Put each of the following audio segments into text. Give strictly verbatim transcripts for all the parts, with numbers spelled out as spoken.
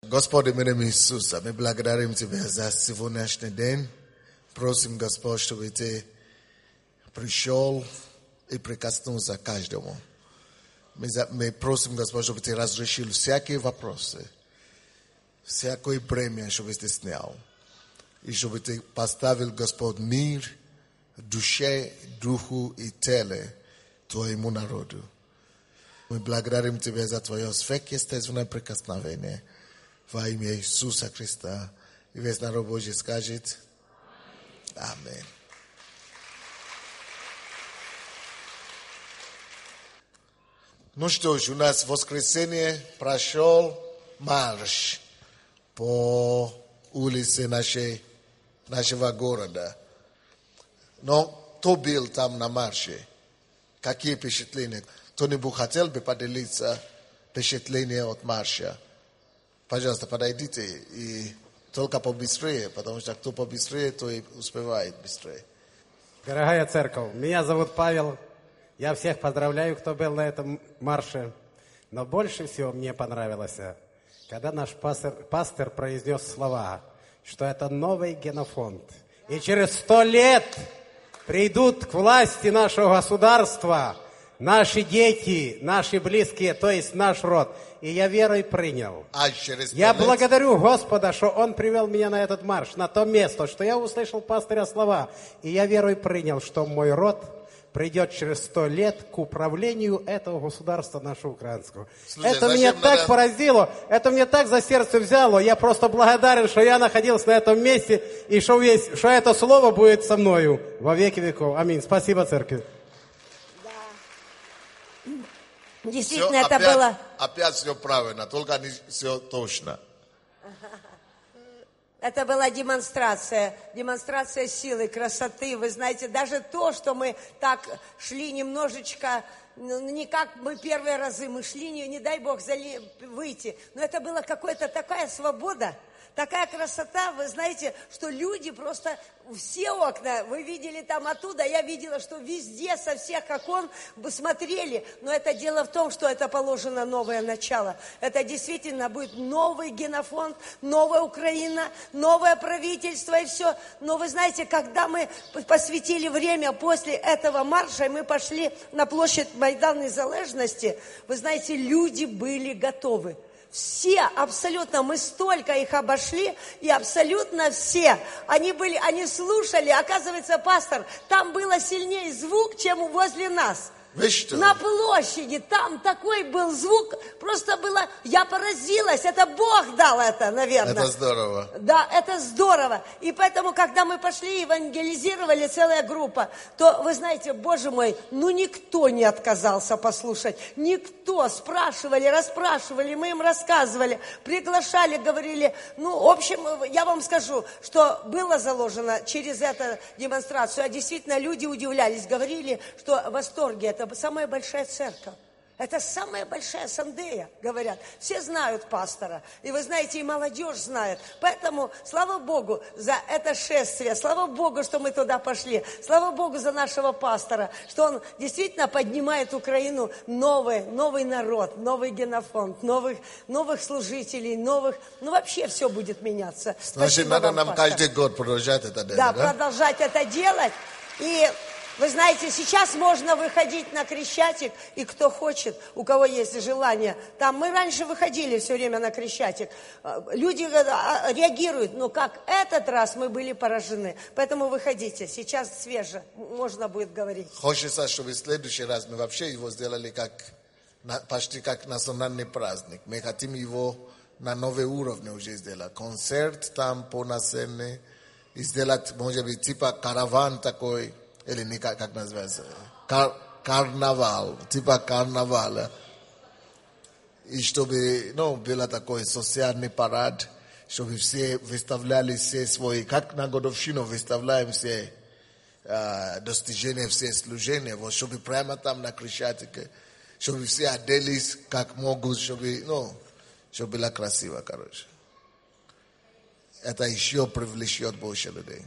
Господи, именем Иисуса, мы благодарим Тебя за сегодняшний день. Просим, Господь, чтобы Ты пришел и прикоснулся к каждому. Мы, за, мы просим, Господь, чтобы Ты разрешил всякие вопросы, всякое бремя, чтобы Ты снял. И чтобы Ты поставил, Господь, мир в душе, духу и теле Твоему народу. Мы благодарим Тебя за Твое сверхъестественное прикосновение во имя Иисуса Христа. И весь народ Божий скажет Аминь. Ну что ж, у нас в воскресенье прошел марш по улице нашей, нашего города. Но кто был там на марше? Какие впечатления? Кто-нибудь хотел бы поделиться впечатлением от марша? Пожалуйста, подойдите и только побыстрее, потому что кто побыстрее, то и успевает быстрее. Дорогая церковь, меня зовут Павел. Я всех поздравляю, кто был на этом марше. Но больше всего мне понравилось, когда наш пастор, пастор произнес слова, что это новый генофонд. И через сто лет придут к власти нашего государства наши дети, наши близкие, то есть наш род. И я верой принял. А через я лет... благодарю Господа, что Он привел меня на этот марш, на то место, что я услышал пастыря слова. И я верой принял, что мой род придет через сто лет к управлению этого государства нашего украинского. Слушай, это меня надо... так поразило, это меня так за сердце взяло. Я просто благодарен, что я находился на этом месте, и что, есть, что это слово будет со мною во веки веков. Аминь. Спасибо, церковь. Действительно, все это опять, было... Опять все правильно, только не все точно. Это была демонстрация, демонстрация силы, красоты. Вы знаете, даже то, что мы так шли немножечко, не как мы первые разы, мы шли, не, не дай Бог зали, выйти. Но это была какая-то такая свобода, такая красота. Вы знаете, что люди просто, все окна, вы видели там оттуда, я видела, что везде, со всех окон смотрели. Но это дело в том, что это положено новое начало. Это действительно будет новый генофонд, новая Украина, новое правительство и все. Но вы знаете, когда мы посвятили время после этого марша, и мы пошли на площадь Майдан Незалежности, вы знаете, люди были готовы. Все, абсолютно, мы столько их обошли, и абсолютно все, они были, они слушали, оказывается, пастор, там было сильнее звук, чем возле нас. На площади, там такой был звук, просто было, я поразилась, это Бог дал это, наверное. Это здорово. Да, это здорово. И поэтому, когда мы пошли, евангелизировали, целая группа, то, вы знаете, Боже мой, ну никто не отказался послушать, никто, спрашивали, расспрашивали, мы им рассказывали, приглашали, говорили, ну, в общем, я вам скажу, что было заложено через эту демонстрацию, а действительно люди удивлялись, говорили, что в восторге. Это самая большая церковь. Это самая большая ассамблея, говорят. Все знают пастора. И вы знаете, и молодежь знает. Поэтому, слава Богу за это шествие. Слава Богу, что мы туда пошли. Слава Богу за нашего пастора, что он действительно поднимает Украину новый, новый народ, новый генофонд, новых, новых служителей, новых... Ну, вообще все будет меняться. Значит, Спасибо надо вам, нам пастор. каждый год продолжать это делать, Да, да? продолжать это делать. И... Вы знаете, сейчас можно выходить на Крещатик, и кто хочет, у кого есть желание. Там мы раньше выходили все время на Крещатик. Люди реагируют, но как этот раз мы были поражены. Поэтому выходите, сейчас свеже, можно будет говорить. Хочется, чтобы в следующий раз мы вообще его сделали как, почти как национальный праздник. Мы хотим его на новый уровень уже сделать. Концерт там по сцене, и сделать, может быть, типа караван такой. Или не, как, как называется, Кар, карнавал, типа карнавала. И чтобы, ну, был такой социальный парад, чтобы все выставляли все свои, как на годовщину выставляем все э, достижения, все служения, вот, чтобы прямо там на Крещатике, чтобы все оделись как могут, чтобы, ну, чтобы было красиво, короче. Это еще привлечет больше людей.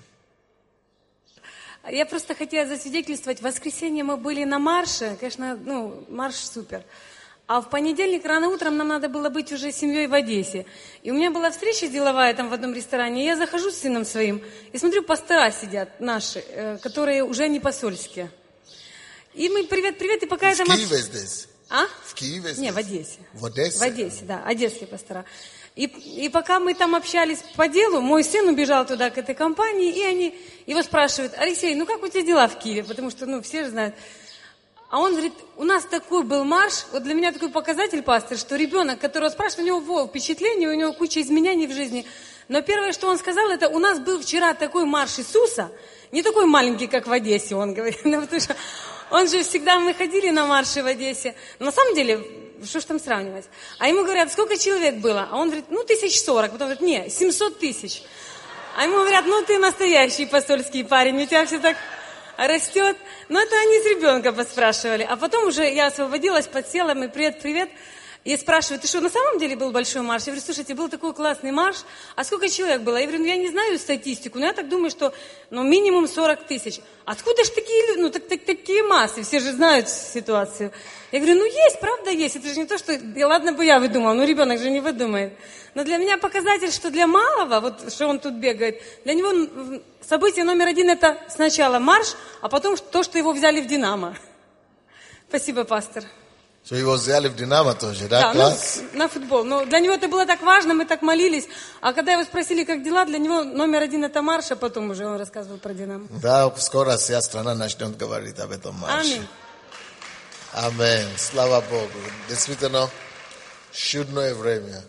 Я просто хотела засвидетельствовать. В воскресенье мы были на марше. Конечно, ну, марш супер. А в понедельник рано утром нам надо было быть уже с семьей в Одессе. И у меня была встреча деловая там в одном ресторане. И я захожу с сыном своим и смотрю, пастора сидят наши, э, которые уже не посольские. И мы привет-привет, и пока В это... Киеве здесь? А? В Киеве здесь? Не, в Одессе. В Одессе? В Одессе, да, одесские пастора. И, и пока мы там общались по делу, мой сын убежал туда, к этой компании, и они его спрашивают: Алексей, ну как у тебя дела в Киеве? Потому что, ну, все же знают. А он говорит, у нас такой был марш, вот для меня такой показатель, пастор, что ребенок, которого спрашивают, у него впечатление, у него куча изменений в жизни. Но первое, что он сказал, это: у нас был вчера такой марш Иисуса, не такой маленький, как в Одессе, он говорит, ну, потому что он же всегда, мы ходили на марши в Одессе. Но на самом деле, что ж там сравнивать? А ему говорят, сколько человек было? А он говорит, ну, тысяч сорок. Потом говорит, не, семьсот тысяч. А ему говорят, ну, ты настоящий посольский парень, у тебя все так растет. Но это они с ребенка поспрашивали. А потом уже я освободилась, подсела, мы привет-привет. И спрашивают, ты что, на самом деле был большой марш? Я говорю, слушайте, был такой классный марш, а сколько человек было? Я говорю, ну я не знаю статистику, но я так думаю, что ну, минимум сорок тысяч. Откуда же такие люди, ну так, так, такие массы, все же знают ситуацию. Я говорю, ну есть, правда есть, это же не то, что, и ладно бы я выдумала, ну ребенок же не выдумает. Но для меня показатель, что для малого, вот что он тут бегает, для него событие номер один это сначала марш, а потом то, что его взяли в Динамо. Спасибо, пастор. Что его взяли в Динамо тоже, да? Да, Класс. ну, на футбол. Но для него это было так важно, мы так молились. А когда его спросили, как дела, для него номер один это марш, а потом уже он рассказывал про Динамо. Да, скоро вся страна начнет говорить об этом марше. Аминь. Аминь. Слава Богу. Действительно, чудное время.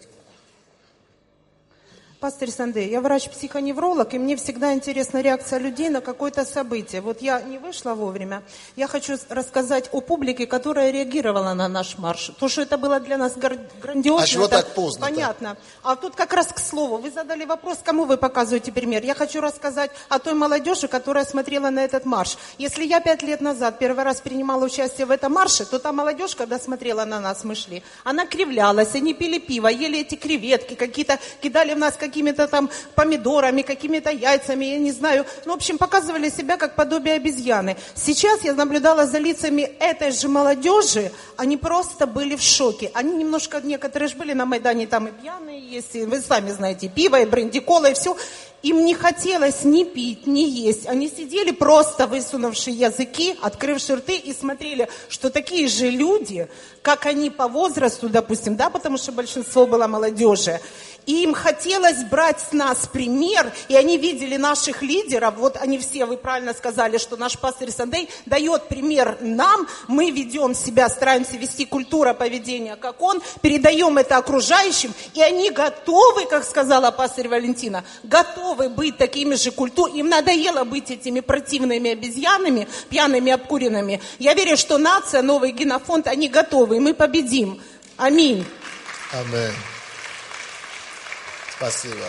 Пастор Сандей, я врач-психоневролог, и мне всегда интересна реакция людей на какое-то событие. Вот я не вышла вовремя. Я хочу рассказать о публике, которая реагировала на наш марш. То, что это было для нас грандиозно. А чего это так поздно-то? Понятно. А тут как раз к слову. Вы задали вопрос, кому вы показываете пример. Я хочу рассказать о той молодежи, которая смотрела на этот марш. Если я пять лет назад первый раз принимала участие в этом марше, то та молодежь, когда смотрела на нас, мы шли, она кривлялась, они пили пиво, ели эти креветки, какие-то кидали в нас какие какими-то там помидорами, какими-то яйцами, я не знаю. Ну, в общем, показывали себя как подобие обезьяны. Сейчас я наблюдала за лицами этой же молодежи, они просто были в шоке. Они немножко, некоторые же были на Майдане, там и пьяные есть, и вы сами знаете, пиво, и бренди, кола, и все. Им не хотелось ни пить, ни есть. Они сидели просто высунувши языки, открывши рты и смотрели, что такие же люди, как они по возрасту, допустим, да, потому что большинство было молодежи, и им хотелось брать с нас пример, и они видели наших лидеров, вот они все, вы правильно сказали, что наш пастор Сандей дает пример нам, мы ведем себя, стараемся вести культуру поведения, как он, передаем это окружающим, и они готовы, как сказала пастор Валентина, готовы быть такими же культурными, им надоело быть этими противными обезьянами, пьяными обкуренными. Я верю, что нация, новый генофонд, они готовы, и мы победим. Аминь. Аминь. Спасибо.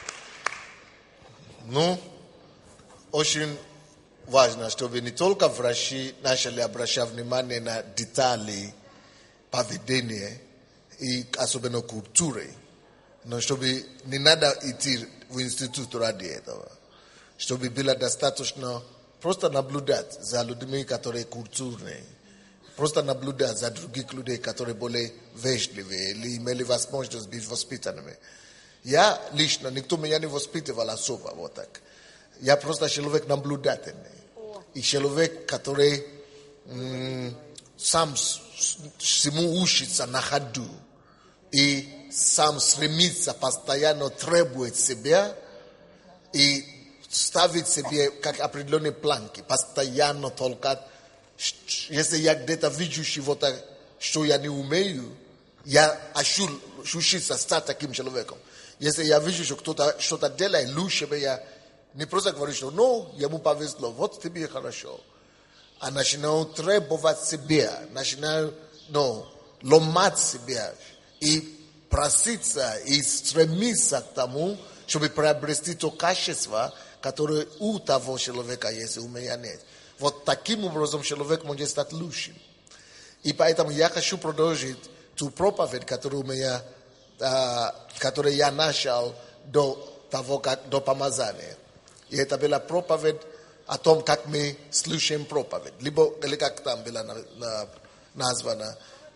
Ну, очень важно, чтобы не только врачи начали обращать внимание на детали поведения и особенно культуры, но чтобы не надо идти в институт ради этого, чтобы было достаточно просто наблюдать за людьми, которые культурные, просто наблюдать за других людей, которые более вежливые или имели возможность быть воспитанными. Я лично, никто меня не воспитывал особо, вот так. Я просто человек наблюдательный. И человек, который м, сам всему учится на ходу. И сам стремится, постоянно требует себя. И ставит себе как определенные планки. Постоянно только, если я где-то вижу чего-то, что я не умею, я хочу учиться стать таким человеком. Если я вижу, что кто-то что-то делает лучше, я не просто говорю, что ну, ему повезло, вот тебе хорошо. А начинаю требовать себя, начинаю ну, ломать себя и проситься, и стремиться к тому, чтобы приобрести то качество, которое у того человека есть, у меня нет. Вот таким образом человек может стать лучшим. И поэтому я хочу продолжить ту проповедь, которую у меня который я начал до того, как до помазания. И это была проповедь о том, как мы слушаем проповедь. Либо, или как там было названо,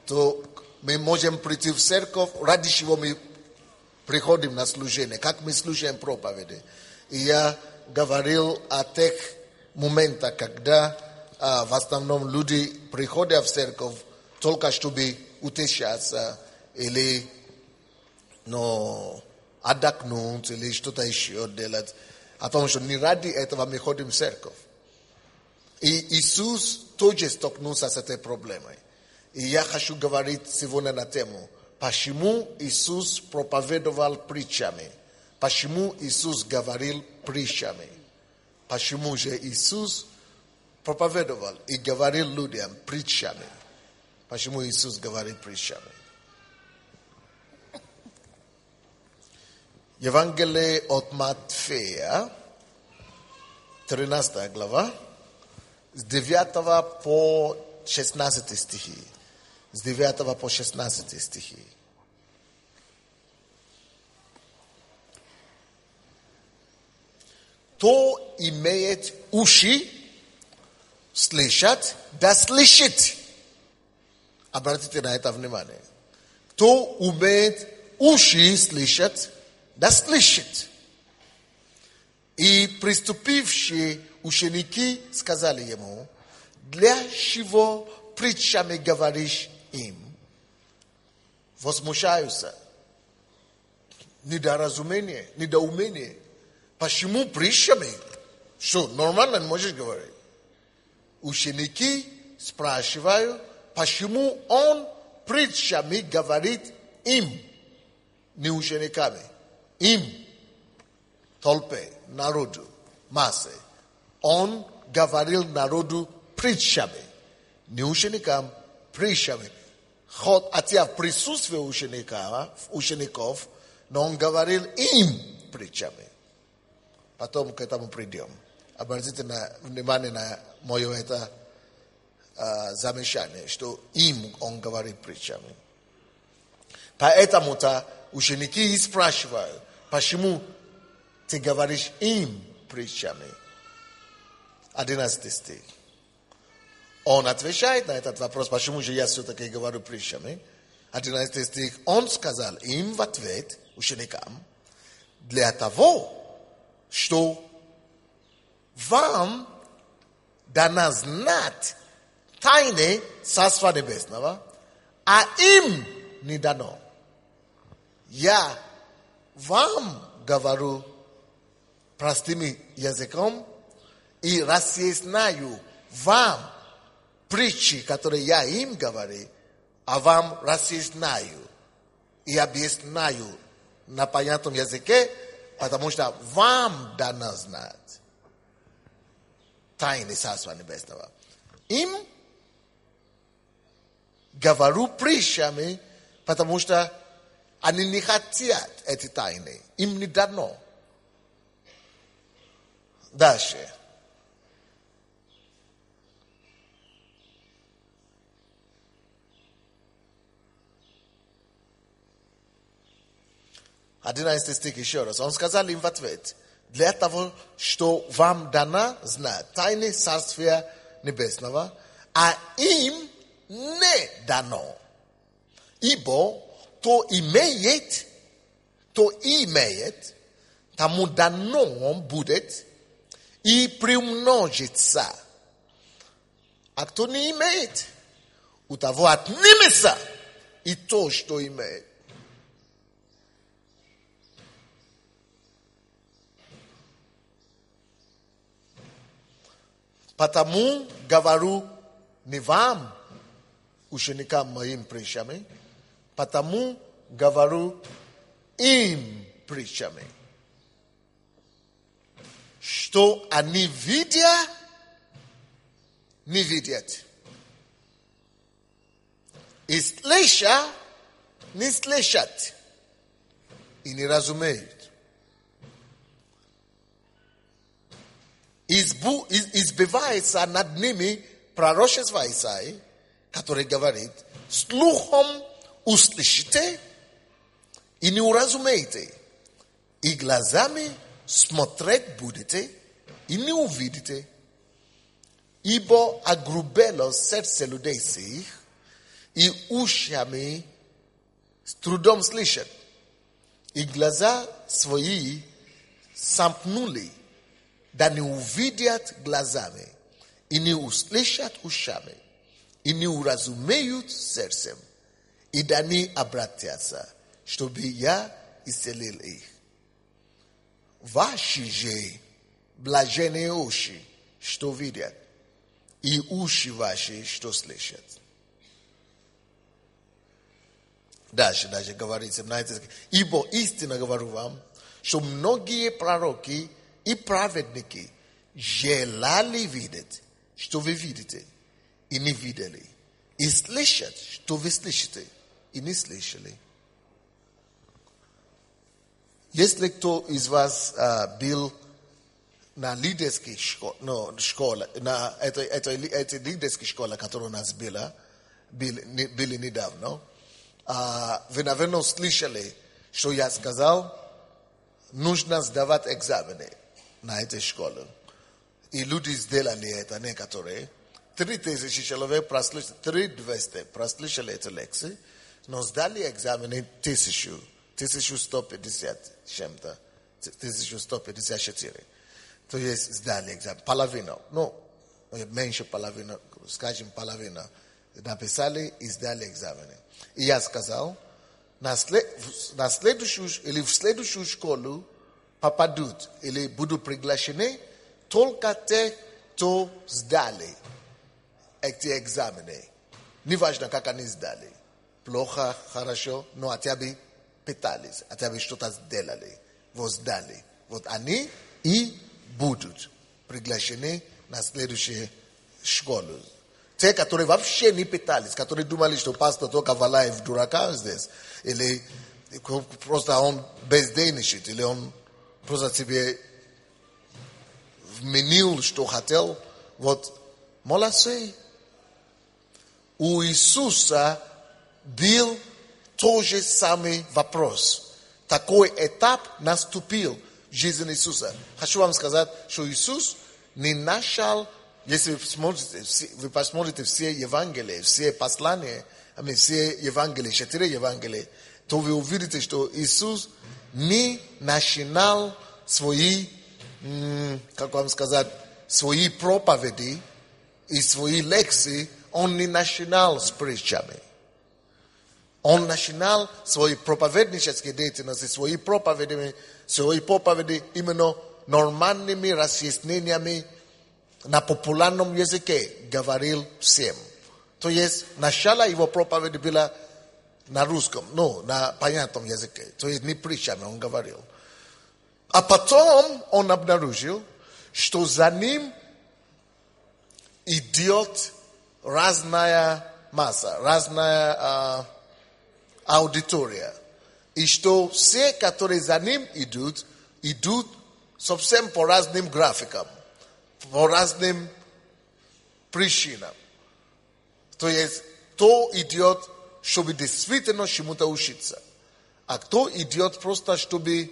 то мы можем прийти в церковь, ради чего мы приходим на служение, как мы слушаем проповеди. И я говорил о тех моментах, когда а, в основном люди приходят в церковь только чтобы утешаться или ну, отдохнуть или что-то еще делать. О том, что не ради этого мы ходим в церковь. И Иисус тоже столкнулся с этой проблемой. И я хочу говорить сегодня на тему, почему Иисус проповедовал притчами, почему Иисус говорил притчами, почему же Иисус проповедовал и говорил людям притчами, почему Иисус говорил притчами. Евангелие от Матфея, тринадцатая глава, с девятого по шестнадцатый стихи. С девятого по шестнадцатый стихи. Кто имеет уши слышать, да слышит. Обратите на это внимание. Кто умеет уши слышать, да слышит. И приступившие ученики сказали ему, для чего притчами говоришь им? Возмущаются. Недоразумение, недоумение. Почему притчами? Что, нормально не можешь говорить? Ученики спрашивают, почему он притчами говорит им, не учениками. Им, толпе, народу, массе. Он говорил народу притчами, не ученикам, притчами. Хотя в присутствии учеников, учеников, но он говорил им притчами. Потом к этому придем. Обратите на, внимание на мое это а, замечание, что им он говорит притчами. Поэтому-то ученики и спрашивают, почему ты говоришь им притчами? Одиннадцатый стих. Он отвечает на этот вопрос, почему же я все-таки говорю притчами. Одиннадцатый стих. Он сказал им в ответ, ученикам, для того, что вам дано знать тайны Царства Небесного, а им не дано. Я вам говорю простым языком и разъясняю вам притчи, которые я им говорю, а вам разъясняю и объясняю на понятном языке, потому что вам дано знать тайны Царства Небесного. Им говорю притчами, потому что они не хотят эти тайны. Им не дано. Дальше. Одиннадцатый стих еще раз. Он сказал им в ответ, для того, что вам дано знать тайны Царствия Небесного, а им не дано. Ибо кто имеет, кто имеет, тому дано будет и приумножится. А кто не имеет, у того отнимется и то, что имеет. Потому говорю не вам, ученикам моим притчами, потому говорю им притчами, что они видя, не видят, и слыша, не слышат, и не разумеют. Избу, избивается над ними пророчество Исаии, который говорит, слухом услышите и не уразумеете, и глазами смотреть будете и не увидите, ибо огрубело сердце людей сих, и ушами с трудом слышат, и глаза свои сомкнули, да не увидят глазами, и не услышат ушами, и не уразумеют сердцем, и да не обратятся, чтобы я исцелил их. Ваши же блаженные уши, что видят, и уши ваши, что слышат. Дальше, даже говорится, знаете, ибо истинно говорю вам, что многие пророки и праведники желали видеть, что вы видите, и не видели, и слышать, что вы слышите, и не слышали. Если кто из вас а, был на лидерской школе, no, школе на этой, этой, этой лидерской школе, которая у нас была, были, были недавно, а, вы, наверное, слышали, что я сказал, нужно сдавать экзамены на этой школе. И люди сделали это, некоторые. Три тысячи человек прослушали, три двести прослушали эти лекции, но сдали экзамены тысячу, тысячу сто пятьдесят чем-то, тысячу сто пятьдесят четыре. То есть сдали экзамен, половину, ну, меньше половины, скажем, половина. Написали и сдали экзамены. И я сказал, на, след, на следующую, или в следующую школу попадут, или будут приглашены только те, кто сдали эти экзамены. Неважно, как они сдали. Плохо, хорошо, но хотя бы пытались, хотя бы что-то сделали, вот сдали. Вот они и будут приглашены на следующую школу. Те, которые вообще не пытались, которые думали, что пастор только Валаев дурака здесь, или просто он бездельничает, или он просто тебе вменил, что хотел. Вот, молодцы. У Иисуса был тот же самый вопрос. Такой этап наступил в жизни Иисуса. Хочу вам сказать, что Иисус не нашел, если вы посмотрите, вы посмотрите все Евангелия, все послания, все Евангелия, четыре Евангелия, то вы увидите, что Иисус не начинал свои, как вам сказать, свои проповеди и свои лекции, он не начинал с притчами. Он начинал свои проповеднические деятельности, свои проповеди, свои проповеди именно нормальными разъяснениями на популярном языке говорил всем. То есть начало его проповеди было на русском, ну, на понятном языке. То есть не притчами он говорил. А потом он обнаружил, что за ним идет разная масса, разная а, аудитория. И что все, которые за ним идут, идут совсем по разным графикам, по разным причинам. То есть, кто идет, чтобы действительно чему-то учиться, а кто идет просто, чтобы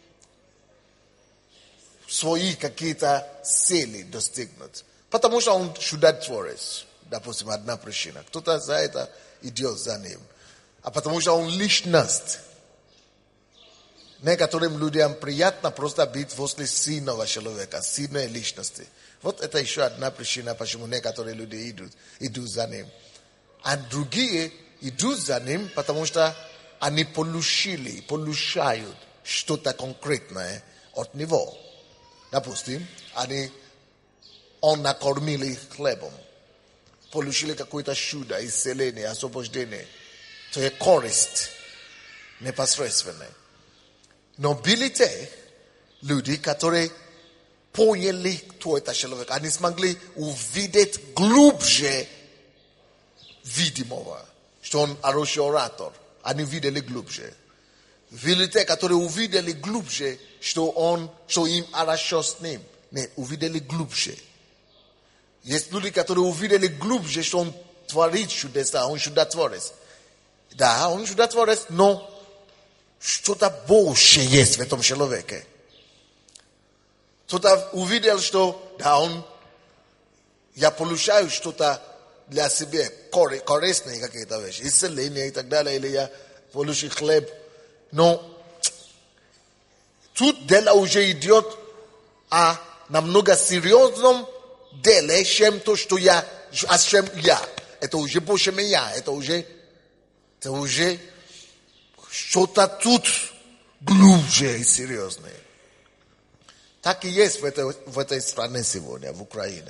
свои какие-то цели достигнуть. Потому что он чудотворец, допустим, одна причина. Кто-то за это идет за ним. А потому что он личность. Некоторым людям приятно просто быть возле сильного человека, сильной личности. Вот это еще одна причина, почему некоторые люди идут, идут за ним. А другие идут за ним, потому что они получили, получают что-то конкретное от него. Допустим, они, он накормил их хлебом, получили какое-то чудо, исцеление, освобождение. То есть користь непосредственная. Но были те люди, которые поняли, кто это человек. Они смогли увидеть глубже видимого, что он хороший оратор. Они видели глубже. Были те, которые увидели глубже, что он, что им хорошо с ним. Не, увидели глубже. Есть люди, которые увидели глубже, что он творит чудеса, он чудотворец. Да, он чудотворец, но что-то больше есть в этом человеке. Кто-то увидел, что да, он, я получаю что-то для себя корыстные какие-то вещи, исцеление и так далее, или я получу хлеб. Но тут дело уже идет о намного серьезном деле, чем то, что я, а чем я. Это уже больше меня, это уже, это уже что-то тут глубже и серьезное. Так и есть в этой, в этой стране сегодня, в Украине.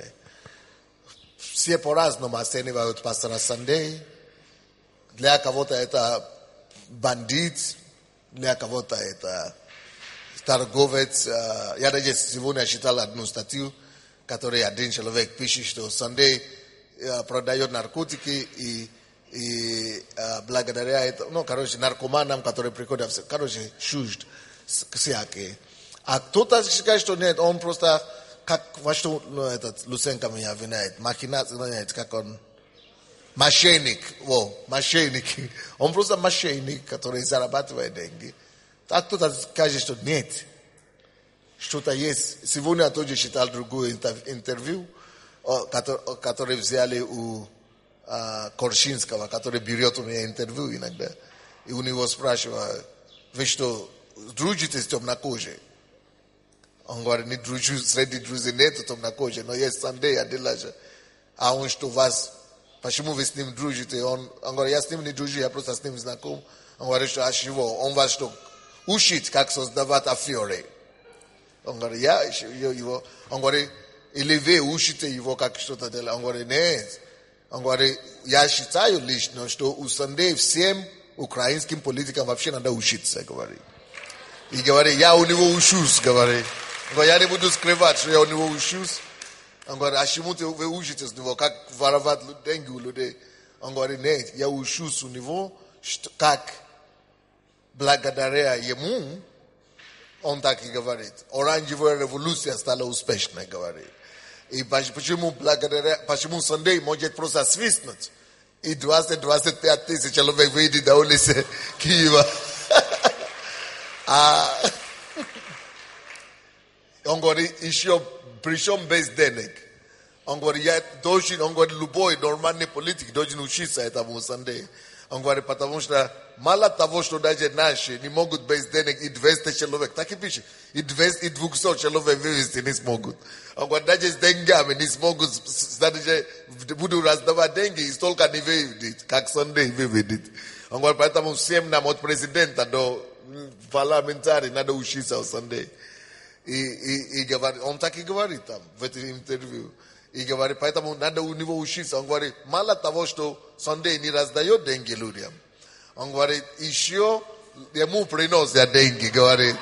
Все по-разному оценивают пастора Сандей. Для кого-то это бандит, для кого-то это торговец. Я даже сегодня читал одну статью, в которой один человек пишет, что Сандей продает наркотики и, и благодаря этому, ну, короче, наркоманам, которые приходят, короче, чужд всякие. А кто-то считает, что нет, он просто, как, во что, ну, этот, Луценко меня обвиняет, махинация, как он, мошенник, во, мошенник. Он просто мошенник, который зарабатывает деньги. Так кто-то скажет, что нет, что-то есть. Сегодня я тоже читал другое интервью, которое взяли у Коршинского, который берет у меня интервью иногда. И у него спрашивают, вы что, дружите с темнокожей? Он говорит, не дружу, среди друзей нету темнокожей, но есть Сандей, Адилажа. А он что, вас, почему вы с ним дружите? Он, он говорит, я с ним не дружу, я просто с ним знаком. Он говорит, что а чего? Он вас что, учит, как создавать аферы? Он говорит, я его, он говорит, или вы учите его, как что-то делать? Он говорит, нет. Он говорит, я считаю лично, что у Сандей всем украинским политикам вообще надо учиться, говорит. И говорит, я у него учусь, говорит. Я не буду скрывать, что я у него учусь. Он говорит, а чему вы учитесь у него, как воровать деньги у людей? Он говорит, нет, я учусь у него, как благодаря ему, он так и говорит, оранжевая революция стала успешной, говорит. И почему благодаря, почему Сандей может просто свистнуть, и двадцать-двадцать пять тысяч человек выйдет на улице Киева. А он говорит, еще причем без денег. Он говорит, я должен, он говорит, любой нормальный политик должен учиться этому Сандей. Он говорит, потому что мало того, что даже наши не могут без денег и двести человек, так и пишет, и двести, и двухсот человек вывести не смогут. Он говорит, даже с деньгами не смогут, даже будут раздавать деньги и столько не выведет, как Сандей выведет. Он говорит, поэтому всем нам от президента до парламентариев надо учиться у Сандей. И, и, и говорит, он так и говорит там, в этом интервью. И говорит, поэтому надо у него учиться. Он говорит, мало того, что Сандей не раздает деньги людям. Он говорит, еще ему приносят деньги, говорит.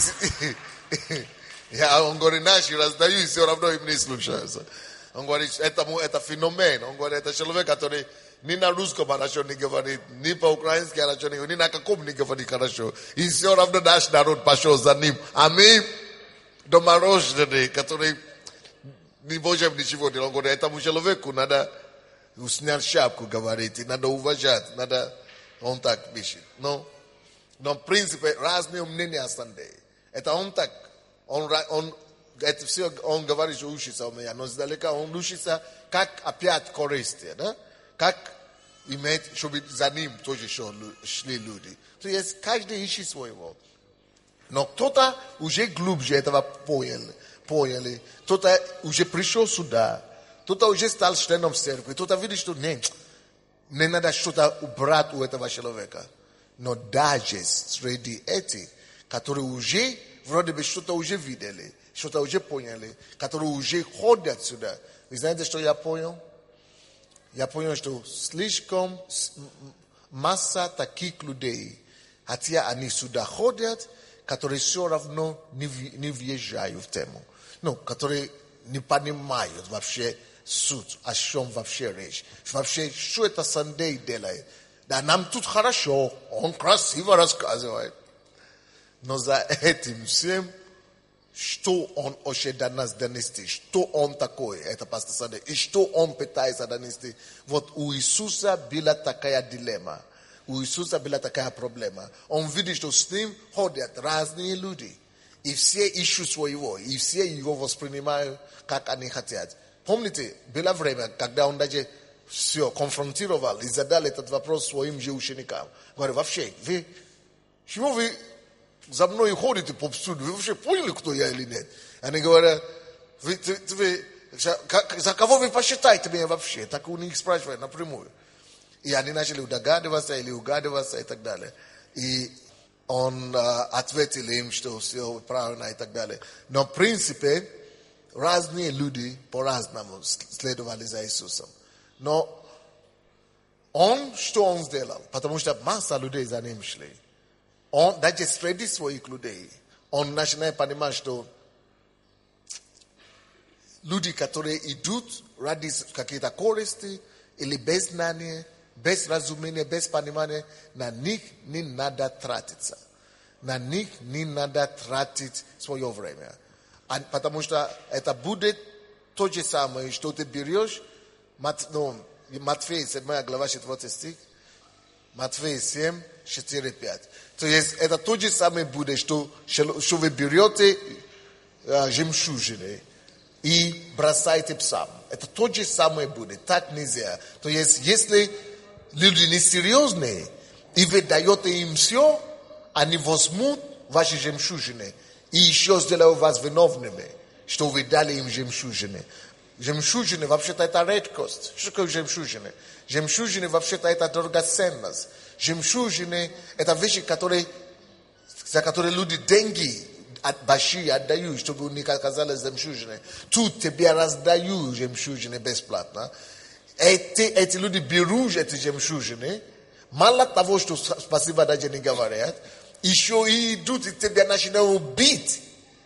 Он говорит, наши раздают, и все равно им не слушаются. Он говорит, это, это феномен. Он говорит, это человек, который ни на русском хорошо не говорит, ни по-украински хорошо не говорит, ни на каком не говорит хорошо. И все равно наш народ пошел за ним. А мы доморожденные, которые не можем ничего делать. Он говорит, этому человеку надо снять шапку, говорит, и надо уважать, надо, он так пишет. Но, но в принципе, разные мнения о Сандее. Это он так, он, он, это все, он говорит, что учится у меня, но издалека он учится, как опять корыстие, да? Как иметь, чтобы за ним тоже шли люди. То есть каждый ищет своего. Но кто-то уже глубже этого понял, поняли, кто-то уже пришел сюда, кто-то уже стал членом церкви, кто-то видит, что нет, не надо что-то убрать у этого человека. Но даже среди этих, которые уже, вроде бы что-то уже видели, что-то уже поняли, которые уже ходят сюда. Вы знаете, что я понял? Я понял, что слишком масса таких людей, хотя они сюда ходят, которые все равно не, не въезжают в тему. Ну, которые не понимают вообще суть, о чем вообще речь. Вообще, что это Сандей делает. Да, нам тут хорошо, он красиво рассказывает. Но за этим всем, что он хочет до нас донести, что он такой, это пастор Сандей, и что он пытается донести. Вот у Иисуса была такая дилемма. У Иисуса была такая проблема. Он видит, что с ним ходят разные люди. И все ищут своего. И все его воспринимают, как они хотят. Помните, было время, когда он даже все, конфронтировал и задал этот вопрос своим же ученикам. Говорю, вообще, вы, чего вы за мной ходите повсюду? Вы вообще поняли, кто я или нет? Они говорят, вы, ты, вы, за, за кого вы посчитаете меня вообще? Так у них спрашивают напрямую. И они начали догадываться или угадываться и так далее. И он uh, ответил им, что все правильно и так далее. Но в принципе, разные люди по-разному следовали за Иисусом. Но он, что он сделал? Потому что масса людей за ним шли. Он, даже среди своих людей, он начинает понимать, что люди, которые идут ради какие-то корысти или без знания, без разумения, без понимания, на них не надо тратиться. На них не надо тратить свое время. Потому что это будет то же самое, что ты берешь, ну, Матфея седьмая глава четвёртый стих, Матфея семь, четыре, пять. То есть это то же самое будет, что, что вы берете uh, жемчужины и бросаете псам. Это то же самое будет. Так нельзя. То есть если люди несерьезные, и вы даете им все, они возьмут ваши жемчужины и еще сделают вас виновными, что вы дали им жемчужины. Жемчужины вообще-то это редкость. Что такое жемчужины? Жемчужины вообще-то это драгоценность. Жемчужины это вещи, которые, за которые люди деньги большие отдают, чтобы у них оказалось жемчужины. Тут тебе раздают жемчужины бесплатно. Эти, эти люди берут эти жемчужины, мало того, что спасибо даже не говорят, еще и идут, и тебя начинают бить,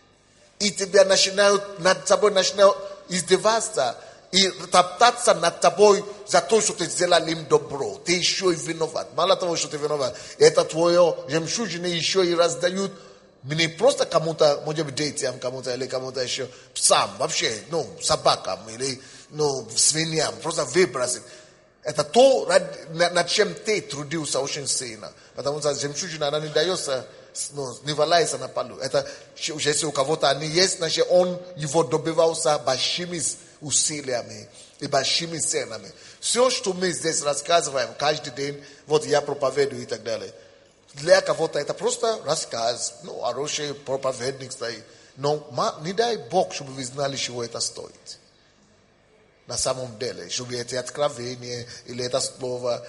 и тебя начинают, над тобой начинают издеваться, и топтаться над тобой за то, что ты сделал им добро. Ты еще и виноват. Мало того, что ты виноват, это твое жемчужины еще и раздают не просто кому-то, может быть, детям, кому-то или кому-то еще, псам, вообще, ну, собакам или ну, свиньям, просто выбросить. Это то, над чем ты трудился очень сильно. Потому что жемчужина, она не дается, ну, не валяется на полу. Это, если у кого-то они есть, значит, он его добивался большими усилиями и большими ценами. Все, что мы здесь рассказываем каждый день, вот я проповедую и так далее. Для кого-то это просто рассказ, ну, хороший проповедник стоит. Но не дай Бог, чтобы вы знали, чего это стоит. На самом деле, чтобы эти откровения или это слово,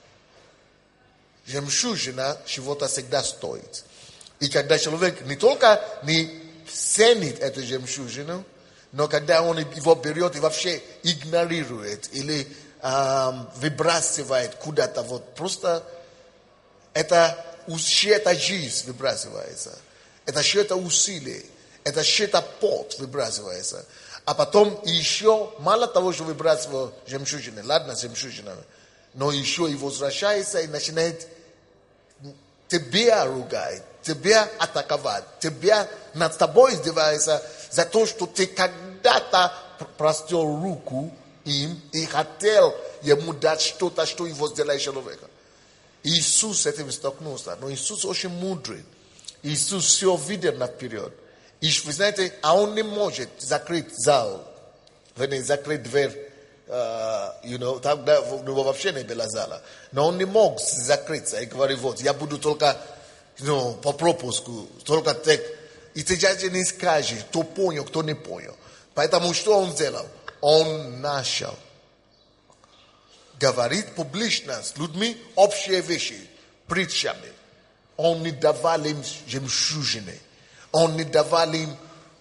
жемчужина чего-то всегда стоит. И когда человек не только не ценит эту жемчужину, но когда он его берет и вообще игнорирует или эм, выбрасывает куда-то, вот просто это чья-то жизнь выбрасывается, это чье-то усилие, это чья-то пот выбрасывается. А потом еще, мало того, что выбрасывал жемчужины, ладно, жемчужинами, но еще и возвращается и начинает тебя ругать, тебя атаковать, тебя над тобой издевается за то, что ты когда-то простер руку им и хотел ему дать что-то, что его сделает человека. Иисус с этим столкнулся, но Иисус очень мудрый. Иисус все видел наперед. И вы знаете, а он не может закрыть зал, вернее, закрыть дверь, uh, you know, там да, у него вообще не было зала. Но он не мог закрыться и говорить, вот, я буду только you know, по пропуску, только так. И ты даже не скажешь, кто понял, кто не понял. Поэтому что он сделал? Он начал говорить публично с людьми общие вещи, притчами. Он не давал им жемчужины. Он не давал им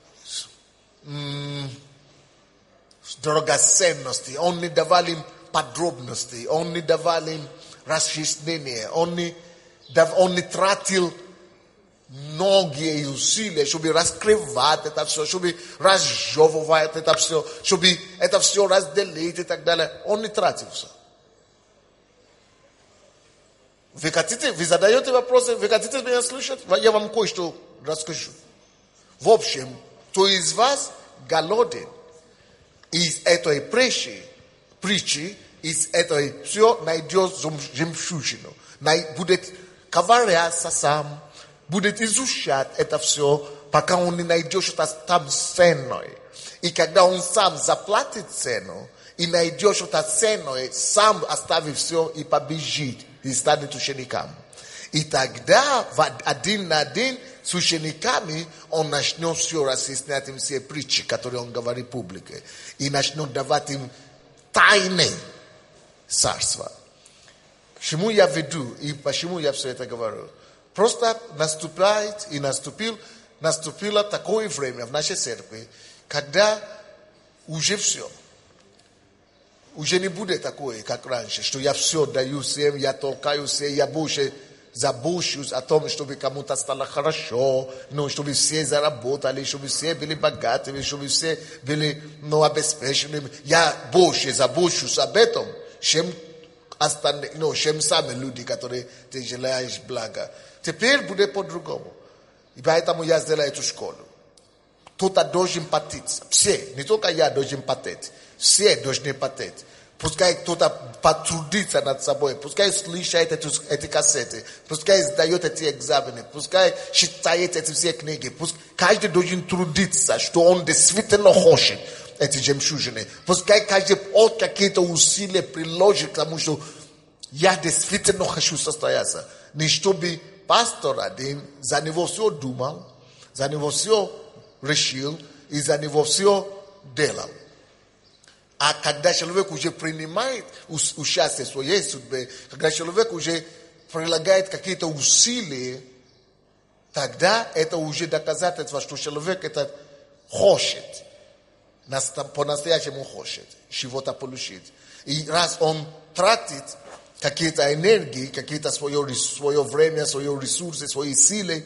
м- драгоценности. Он не давал им подробности. Он не давал им разъяснения. Он не, он не тратил многие усилия, чтобы раскрывать это все, чтобы разжевывать это все, чтобы это все разделить и так далее. Он не тратился. Вы хотите, вы задаете вопросы, вы хотите меня слышать? Я вам кое-что расскажу. В общем, кто из вас голоден, из этой притчи, притчи, из этой все найдет жемчужину, будет ковыряться сам, будет изучать это все, пока он не найдет что-то там ценное. И когда он сам заплатит цену, и найдешь что-то ценное, сам оставив все и побежит, и станет учеником. И тогда в один на один с учениками он начнет все разъяснять им все притчи, которые он говорит публике. И начнет давать им тайны царства. К чему я веду и почему я все это говорю? Просто наступает и наступил, наступило такое время в нашей церкви, когда уже все. Уже не будет такое, как раньше, что я все даю всем, я толкаю всем, я больше забочусь о том, чтобы кому-то стало хорошо, ну, чтобы все заработали, чтобы все были богатыми, чтобы все были ну, обеспеченными. Я больше забочусь об этом, чем остальные, ну, чем сами люди, которые ты желаешь блага. Теперь будет по-другому. И поэтому я сделаю эту школу. Кто-то должен потеть. Все, не только я должен потеть. Все должны потеть. Пускай кто-то потрудится над собой, пускай слышит эти, эти кассеты, пускай сдает эти экзамены, пускай читает эти все книги. Пускай, каждый должен трудиться, что он действительно хочет эти жемчужины. Пускай каждый от какие-то усилия приложит к тому, что я действительно хочу состояться. Не чтобы пастор один за него все думал, за него все решил и за него все делал. А когда человек уже принимает участие в своей судьбе, когда человек уже прилагает какие-то усилия, тогда это уже доказательство, что человек это хочет, по-настоящему хочет чего-то получить. И раз он тратит какие-то энергии, какие-то свое, свое время, свои ресурсы, свои силы,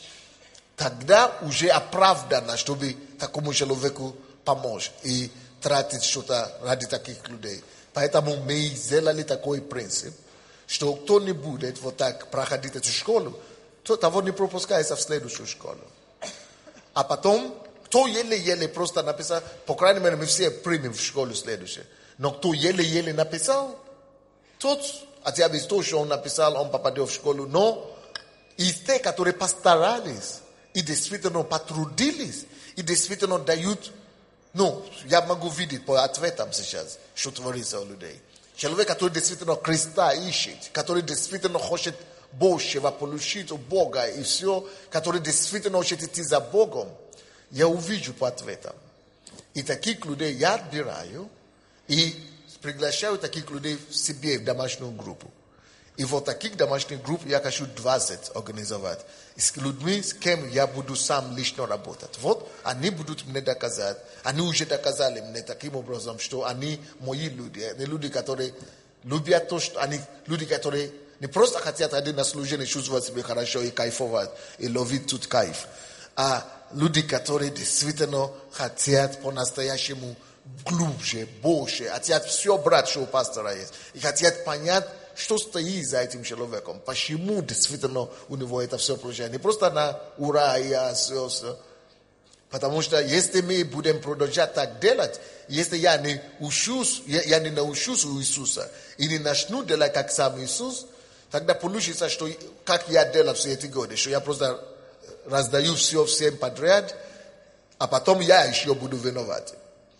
тогда уже оправдано, чтобы такому человеку помочь. И тратить что-то ради таких людей. Поэтому мы сделали такой принцип, что кто не будет вот так проходить эту школу, то того не пропускается в следующую школу. А потом, кто еле-еле просто написал, по крайней мере, мы все примем в школу следующую. Но кто еле-еле написал, тот, хотя бы то, что он написал, он попадет в школу. Но из тех, которые постарались, и действительно потрудились, и действительно дают. Ну, я могу видеть по ответам сейчас, что творится у людей. Человек, который действительно Христа ищет, который действительно хочет большего получить у Бога и все, который действительно хочет идти за Богом, я увижу по ответам. И таких людей я отбираю и приглашаю таких людей в себе, в домашнюю группу. И вот таких домашних групп я хочу двадцать организовать. И с людьми, с кем я буду сам лично работать. Вот они будут мне доказать. Они уже доказали мне таким образом, что они мои люди. Они люди, которые любят то, что они люди, которые не просто хотят один на служение чувствовать себя хорошо и кайфовать, и ловить тут кайф. А люди, которые действительно хотят по-настоящему глубже, больше, хотят все брать, что у пастора есть. И хотят понять, что стоит за этим человеком, почему действительно у него это все получается. Не просто на ура, я все, все. Потому что если мы будем продолжать так делать, если я не учусь, я, я не научусь у Иисуса, и не начну делать как сам Иисус, тогда получится, что как я делал все эти годы, что я просто раздаю все всем подряд, а потом я еще буду виноват.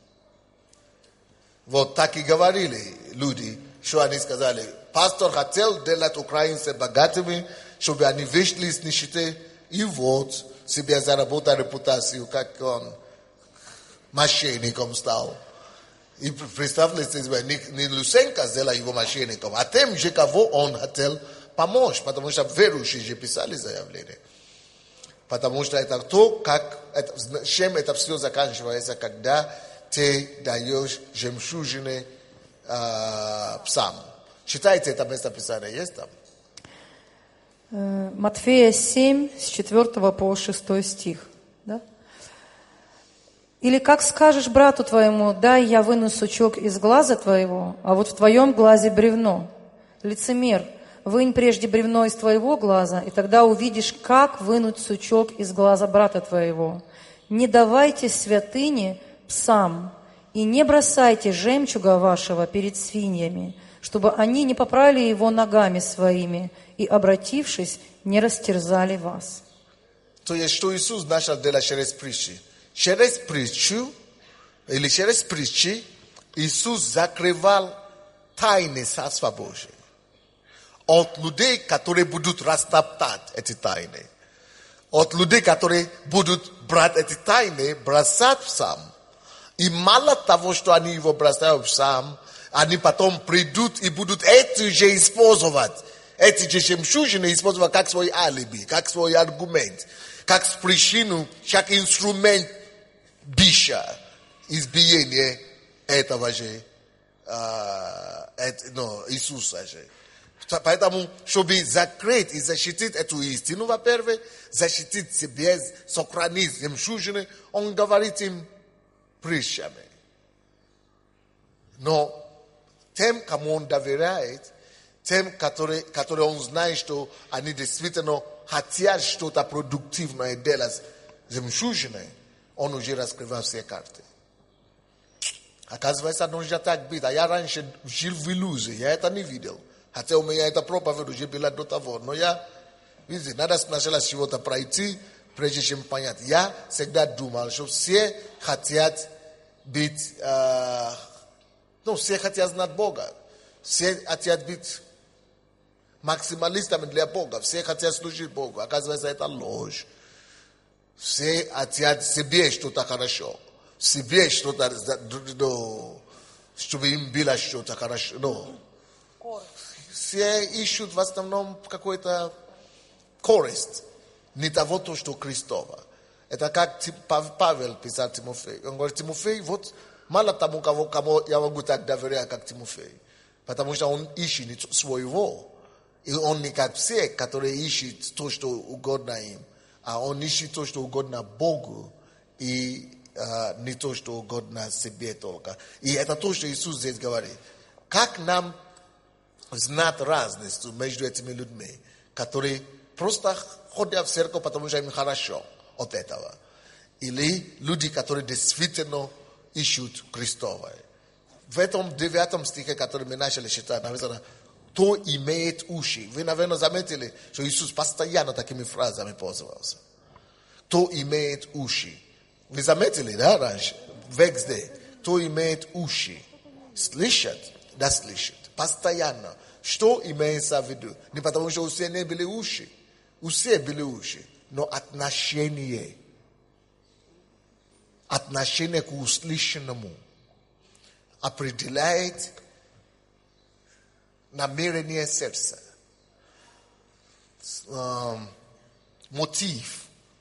Вот так и говорили люди, что они сказали, пастор хотел делать украинцев богатыми, чтобы они вышли из нищеты, и вот себе заработал репутацию, как он мошенником стал. И представьте себе, не, не Лусенко сделал его мошенником, а тем же, кого он хотел помочь, потому что верующие же писали заявление. Потому что это то, как, это, чем это все заканчивается, когда ты даешь жемчужины э, псам. Читайте это местописание, есть там? Матфея семь, с четвёртого по шестой стих. Да? Или как скажешь брату твоему, дай я выну сучок из глаза твоего, а вот в твоем глазе бревно. Лицемер, вынь прежде бревно из твоего глаза, и тогда увидишь, как вынуть сучок из глаза брата твоего. Не давайте святыне псам, и не бросайте жемчуга вашего перед свиньями, чтобы они не попрали его ногами своими и, обратившись, не растерзали вас. То есть, что Иисус начал делать через притчи. Через притчу, или через притчи, Иисус закрывал тайны Царства Божьего от людей, которые будут растоптать эти тайны. От людей, которые будут брать эти тайны, бросать в сам. И мало того, что они его бросают в сам, они потом придут и будут эти же использовать. Эти же жемчужины использовать как свой алиби, как свой аргумент, как причину, как инструмент бича, избиения этого же uh, это, no, Иисуса же. Поэтому, чтобы закрыть и защитить эту истину, во-первых, защитить себя, сохранить жемчужины, он говорит им притчами. Но тем, кому он доверяет, тем, которые, которые он знает, что они действительно хотят что-то продуктивное делать с жемчужиной, он уже раскрывал все карты. Оказывается, оно уже так быть. А я раньше жил в иллюзии, я это не видел. Хотя у меня эта проповедь уже была до того. Но я, видите, надо сначала с чего-то пройти, прежде чем понять. Я всегда думал, что все хотят быть, э, ну, все хотят знать Бога. Все хотят быть максималистами для Бога. Все хотят служить Богу. Оказывается, это ложь. Все хотят себе что-то хорошо. Себе что-то, ну, чтобы им было что-то хорошо. Ну, все ищут в основном какой-то користь. Не того, то, что Христово. Это как Павел писал Тимофею. Он говорит, Тимофей, вот мало тому, кого, кому я могу так доверять, как Тимофей. Потому что он ищет своего. И он не как все, которые ищут то, что угодно им. А он ищет то, что угодно Богу. И Uh, не то, что угодно себе только. И это то, что Иисус здесь говорит. Как нам знать разницу между этими людьми, которые просто ходят в церковь, потому что им хорошо от этого. Или люди, которые действительно ищут Христовое. В этом девятом стихе, который мы начали читать, написано, кто имеет уши. Вы, наверное, заметили, что Иисус постоянно такими фразами пользовался. Кто имеет уши. Вы заметили, да, раньше? Везде. Кто имеет уши, слышат, да слышат. Постоянно. Что имеется в виду? Не потому, что у всех не были уши. У всех были уши. Но отношение. Отношение к услышанному определяет намерение сердца. Um, мотив.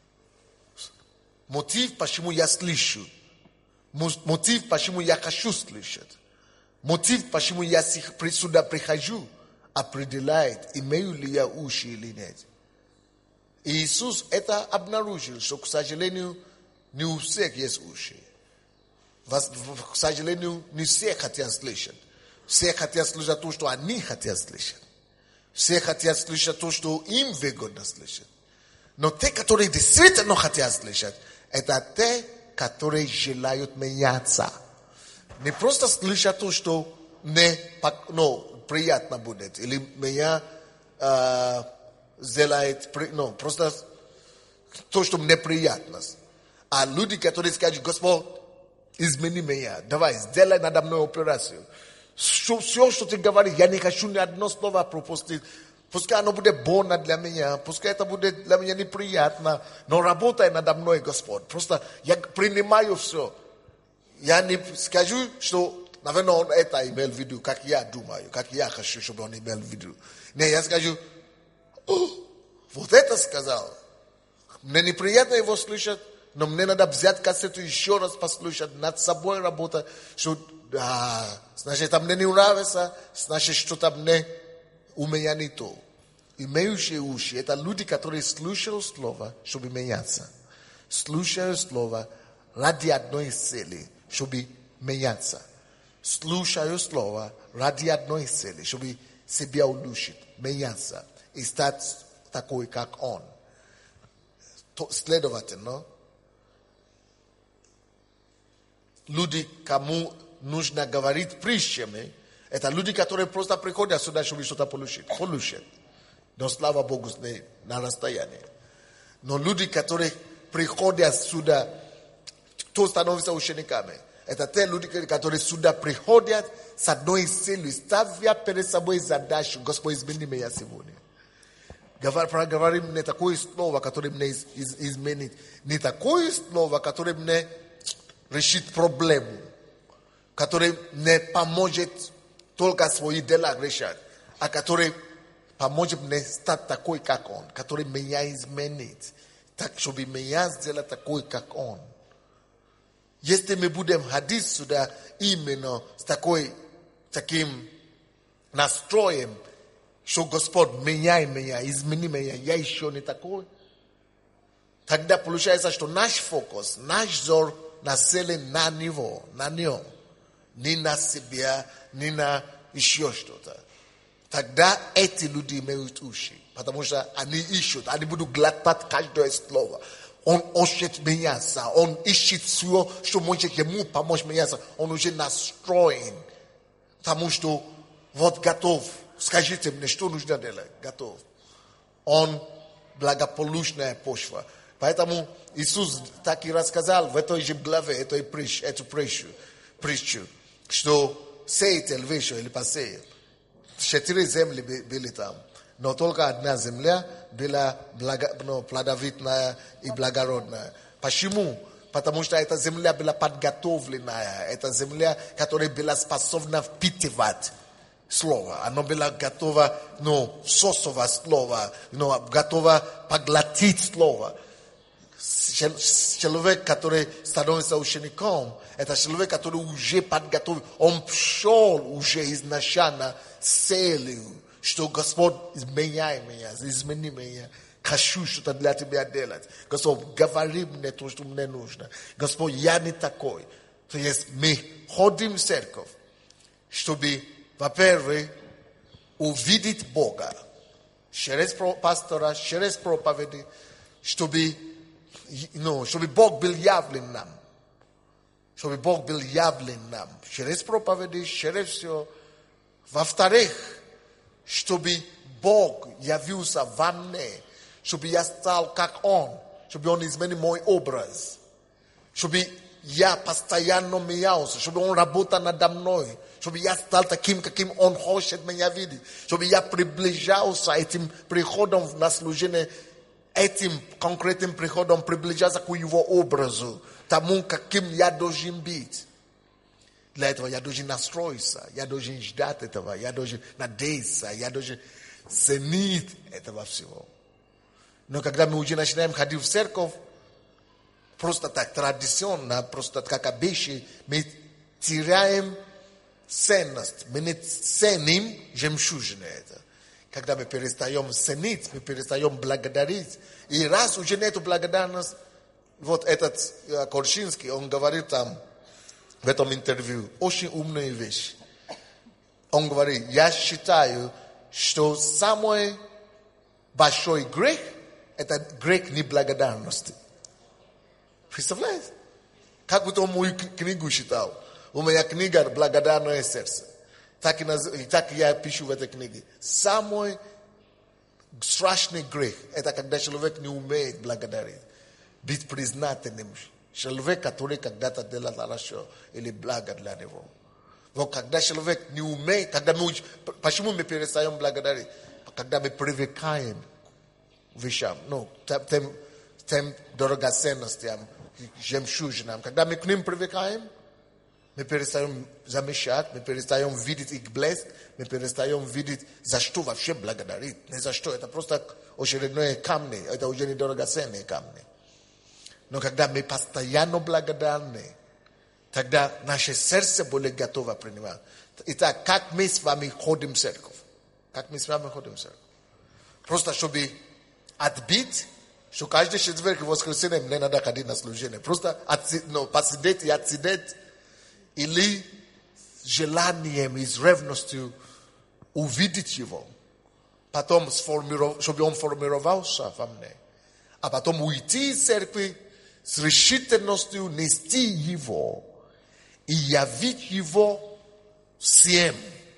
Мотив, почему я слышу. Мотив, почему я хочу слышать. Мотив, почему я сюда прихожу, определяет, имею ли я уши или нет. И Иисус это обнаружил, что, к сожалению, не у всех есть уши. К сожалению, не все хотят слышать. Все хотят слышать то, что они хотят слышать. Все хотят слышать то, что им выгодно слышать. Но те, которые действительно хотят слышать, это те, которые желают меняться. Не просто слышать то, что не, ну, приятно будет. Или меня э, сделает, ну, просто то, что мне приятно. А люди, которые скажут, Господь, измени меня. Давай, сделай надо мной операцию. Все, все, что ты говоришь, я не хочу ни одно слово пропустить. Пускай оно будет больно для меня, пускай это будет для меня неприятно, но работай надо мной, Господь. Просто я принимаю все. Я не скажу, что, наверное, он это имел в виду, как я думаю, как я хочу, чтобы он имел в виду. Не, я скажу, вот это сказал. Мне неприятно его слышать, но мне надо взять кассету еще раз послушать, над собой работать, что, а, значит, это мне не нравится, значит, что-то мне у меня не то. Имеющие уши, это люди, которые слушают слово, чтобы меняться. Слушают слово ради одной цели, чтобы меняться. Слушают слово ради одной цели, чтобы себя улучшить, меняться и стать такой, как он. Следовательно, люди, кому нужно говорить притчами, это люди, которые просто приходят сюда, чтобы что-то получить. Получить. Но слава Богу, на расстоянии. Но люди, которые приходят сюда, кто становится учениками, Это те люди, которые сюда приходят с одной целью, ставя перед собой задачу: Господь, измени меня сегодня. Проговори мне такое слово, которое мне изменит. Не такое слово, которое мне решит проблему, которое мне поможет только свои дела решать, а который поможет мне стать такой, как Он, который меня изменит, так, чтобы меня сделать такой, как Он. Если мы будем ходить сюда именно с такой, таким настроем, что Господь, меняй меня, измени меня, я еще не такой, тогда получается, что наш фокус, наш взор нацелен на Него, на Нем, не на себя, не на еще что-то. Тогда эти люди имеют уши, потому что они ищут, они будут глотать каждое слово. Он ищет меняться, он ищет все, что может ему помочь меняться. Он уже настроен, потому что вот готов. Скажите мне, что нужно делать? Готов. Он благополучная почва. Поэтому Иисус так и рассказал в этой же главе, этой притчу, эту притчу, притчу, что сеятель вышел или посеял. Четыре земли были там. Но только одна земля была благо, ну, плодовитная и благородная. Почему? Потому что эта земля была подготовленная. Это земля, которая была способна впитывать слово. Она была готова, ну, всосывать слово, ну, готова поглотить слово. Человек, который становится учеником, это человек, который уже подготовлен. Он пошел уже изначально с целью, что Господь, изменяй меня, измени меня. Хочу что-то для тебя делать. Господь, говори мне то, что мне нужно. Господь, я не такой. То есть мы ходим в церковь, чтобы, во-первых, увидеть Бога. Через пастора, через проповеди, чтобы, ну, чтобы Бог был явлен нам. Чтобы Бог был явлен нам. Через проповеди, через все. Во-вторых, чтобы Бог явился во мне, чтобы я стал как Он, чтобы Он изменил мой образ, чтобы я постоянно менялся, чтобы Он работал надо мной, чтобы я стал таким, каким Он хочет меня видеть, чтобы я приближался этим приходом на служение, этим конкретным приходом приближался к Его образу, тому, каким я должен быть. Для этого я должен настроиться, я должен ждать этого, я должен надеяться, я должен ценить этого всего. Но когда мы уже начинаем ходить в церковь, просто так традиционно, просто как обычно, мы теряем ценность, мы не ценим жемчужины это. Когда мы перестаем ценить, мы перестаем благодарить. И раз уже нету благодарности, вот этот Коршинский, он говорит там, в этом интервью, очень умная вещь. Он говорит, я считаю, что самый большой грех – это грех неблагодарности. Представляете? Как будто он мою книгу читал. У меня книга «Благодарное сердце». Так и, наз... так и я пишу в этой книге. Самый страшный грех – это когда человек не умеет благодарить, быть признательным. Человек, который когда-то делал хорошо или благо для него. Но когда человек не умеет, когда мы, почему мы перестаем благодарить? Когда мы привыкаем к вещам, ну, тем, тем драгоценностям, жемчужинам. Когда мы к ним привыкаем, мы перестаем замечать, мы перестаем видеть их блеск, мы перестаем видеть, за что вообще благодарить. Не за что, это просто очередные камни, это уже не драгоценные камни. Но когда мы постоянно благодарны, тогда наше сердце будет готово принимать. Итак, как мы с вами ходим в церковь? Как мы с вами ходим в церковь? Просто чтобы отбить, что каждый четверг и воскресенье мне надо ходить на служение. Просто отсидеть, ну, посидеть и отсидеть. Или желанием и с ревностью увидеть его. Потом, чтобы он формировался во мне. А потом уйти из церкви с решительностью нести его и явить его всем.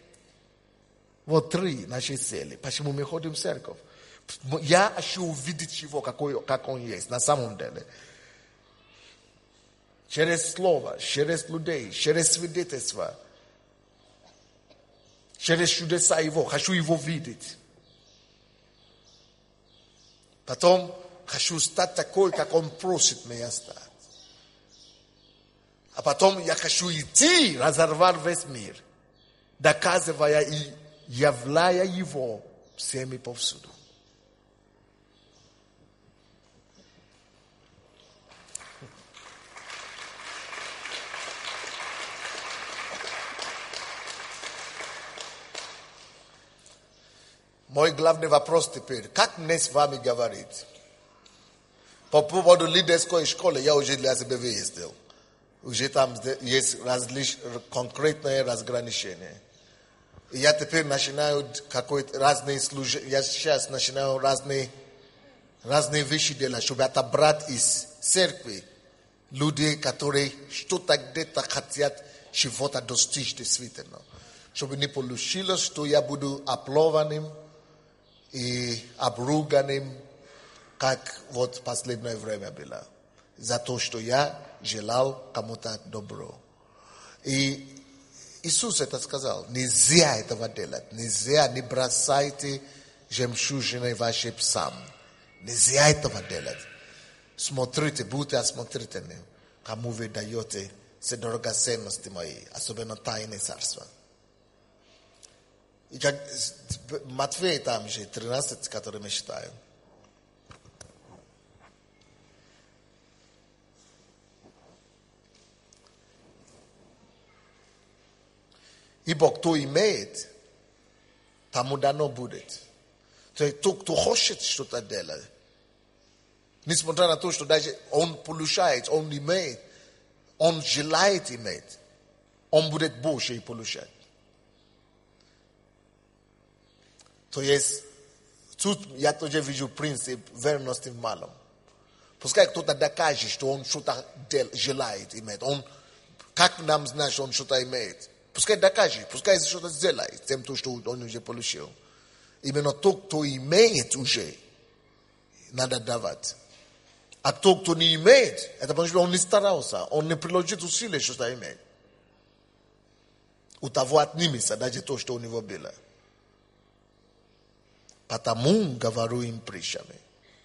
Вот три наши цели. Почему мы ходим в церковь? Я хочу увидеть его, какой, как он есть на самом деле. через слово, через людей, через свидетельства, через чудеса Его. Хочу Его видеть. Потом хочу стать такой, как Он просит меня стать. А потом я хочу идти, разорвать весь мир, доказывая и являя Его всеми повсюду. Мой главный вопрос теперь, как мне с вами говорить? По поводу лидерской школы я уже для себя выяснил. Уже там есть различ... конкретное разграничение. И я теперь начинаю какой-то разные служения, я сейчас начинаю разные, разные вещи делать, чтобы отобрать из церкви людей, которые что-то где-то хотят чего-то достичь действительно. Чтобы не получилось, что я буду оплеванным и обруганным, как вот в последнее время было. За то, что я желал кому-то добро. И Иисус это сказал. Нельзя этого делать. Нельзя, не бросайте жемчужины ваши псам. Нельзя этого делать. Смотрите, будьте осмотрительны, кому вы даете все драгоценности мои, особенно тайны царства. И как Матфея там же, тринадцать, который мы читаем. Ибо кто имеет, тому дано будет. То есть тот, кто хочет что-то делать, несмотря на то, что даже он получает, он имеет, он желает иметь, он будет больше и получать. То есть, тут я тоже вижу принцип верности в малом. Пускай кто-то докажет, что он что-то желает иметь, он, как нам знать, что он что-то имеет? Пускай докажет, пускай что-то сделает тем, что он уже получил. Именно тот, кто имеет уже, надо давать. А тот, кто не имеет, это потому что он не старался, он не приложит усилия, что-то имеет. У того отнимется даже то, что у него было. Потому говорю им притчами,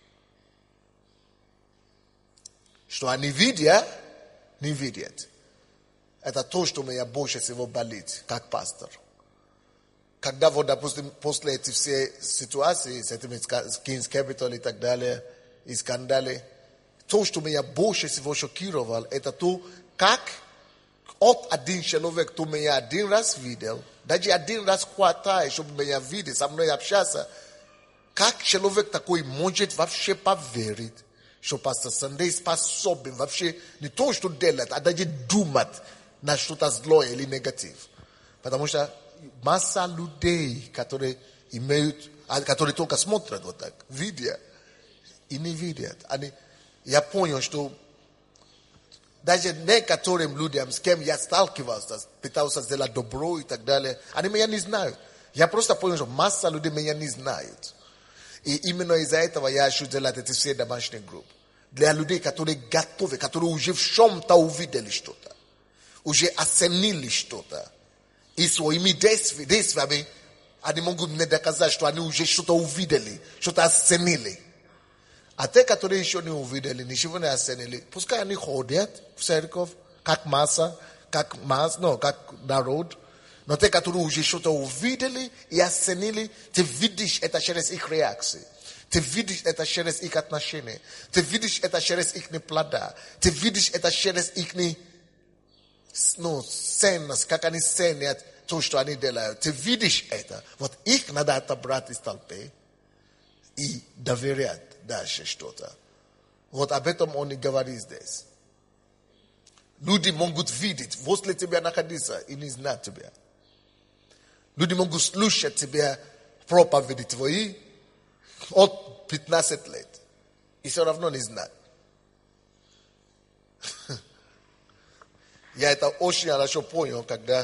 что они видят, не видят. Это то, что меня больше всего болит, как пастор. Когда вот, допустим, после этих всех ситуаций, с этими King's Capital и так далее, и скандалы, то, что меня больше всего шокировало, это то, как от один человек, кто меня один раз видел, даже один раз хватает, чтобы меня видеть, со мной общаться, как человек такой может вообще поверить, что пастор Сандей способен вообще не то, что делать, а даже думать на что-то злое или негатив. Потому что масса людей, которые имеют, которые только смотрят вот так, видят и не видят. Они, я понял, что даже некоторым людям, с кем я сталкивался, пытался сделать добро и так далее, они меня не знают. Я просто понял, что масса людей меня не знают. И именно из-за этого я хочу делать эти все домашние группы. Для людей, которые готовы, которые уже в чем-то увидели что-то. Уже оценили что-то. И своими действиями они могут мне доказать, что они уже что-то увидели, что-то оценили. А те, которые еще не увидели, ничего не оценили, пускай они ходят в церковь, как масса, как масса, no, как народ. Но те, которые уже что-то увидели и оценили, ты видишь это через их реакции. Ты видишь это через их отношения. Ты видишь это через их плода. Ты видишь это через их ну, ценность, как они ценят то, что они делают. Ты видишь это. Вот их надо отобрать из толпы и доверять дальше что-то. Вот об этом он и говорит здесь. Люди могут видеть возле тебя находиться и не знать тебя. Люди могут слушать тебя проповеди твои от пятнадцати лет. И все равно не знать. Я это очень хорошо понял, когда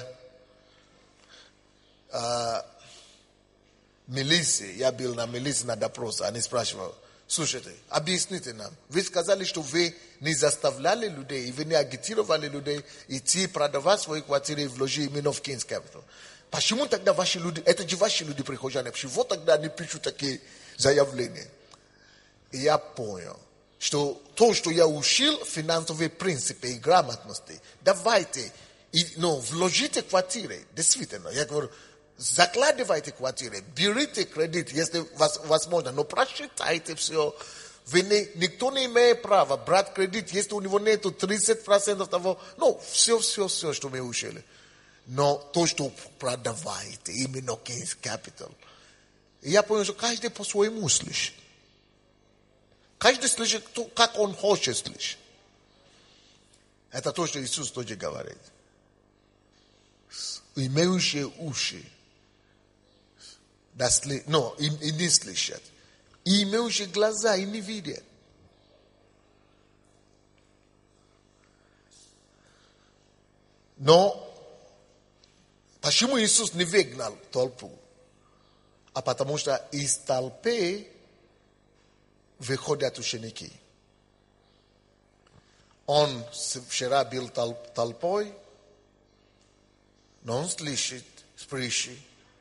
а, милиции, я был на милиции на допросе, они спрашивали, Слушайте, объясните нам. Вы сказали, что вы не заставляли людей, и вы не агитировали людей идти продавать свои квартиры и вложить именно в King's Capital. Почему тогда ваши люди, это же ваши люди прихожане, почему тогда они пишут такие заявления? И я понял, что то, что я учил, финансовые принципы и грамотности, давайте, и, ну, вложите квартиры, действительно, я говорю, закладывайте квартиры, берите кредит, если возможно, но просчитайте все. Вы не, никто не имеет права брать кредит, если у него нету тридцать процентов того, ну, все, все, все, что мы учили. Но то, что продавайте, именно King's Capital. И я понял, что каждый по-своему слышит. Каждый слышит, как он хочет слышать. Это то, что Иисус тоже говорит. Имеющие уши, да, но и, и не слышат. И имеющие глаза и не видят. Но почему Иисус не выгнал толпу? А потому что из толпы выходят ученики. Он вчера был толпой, но он слышит притчи.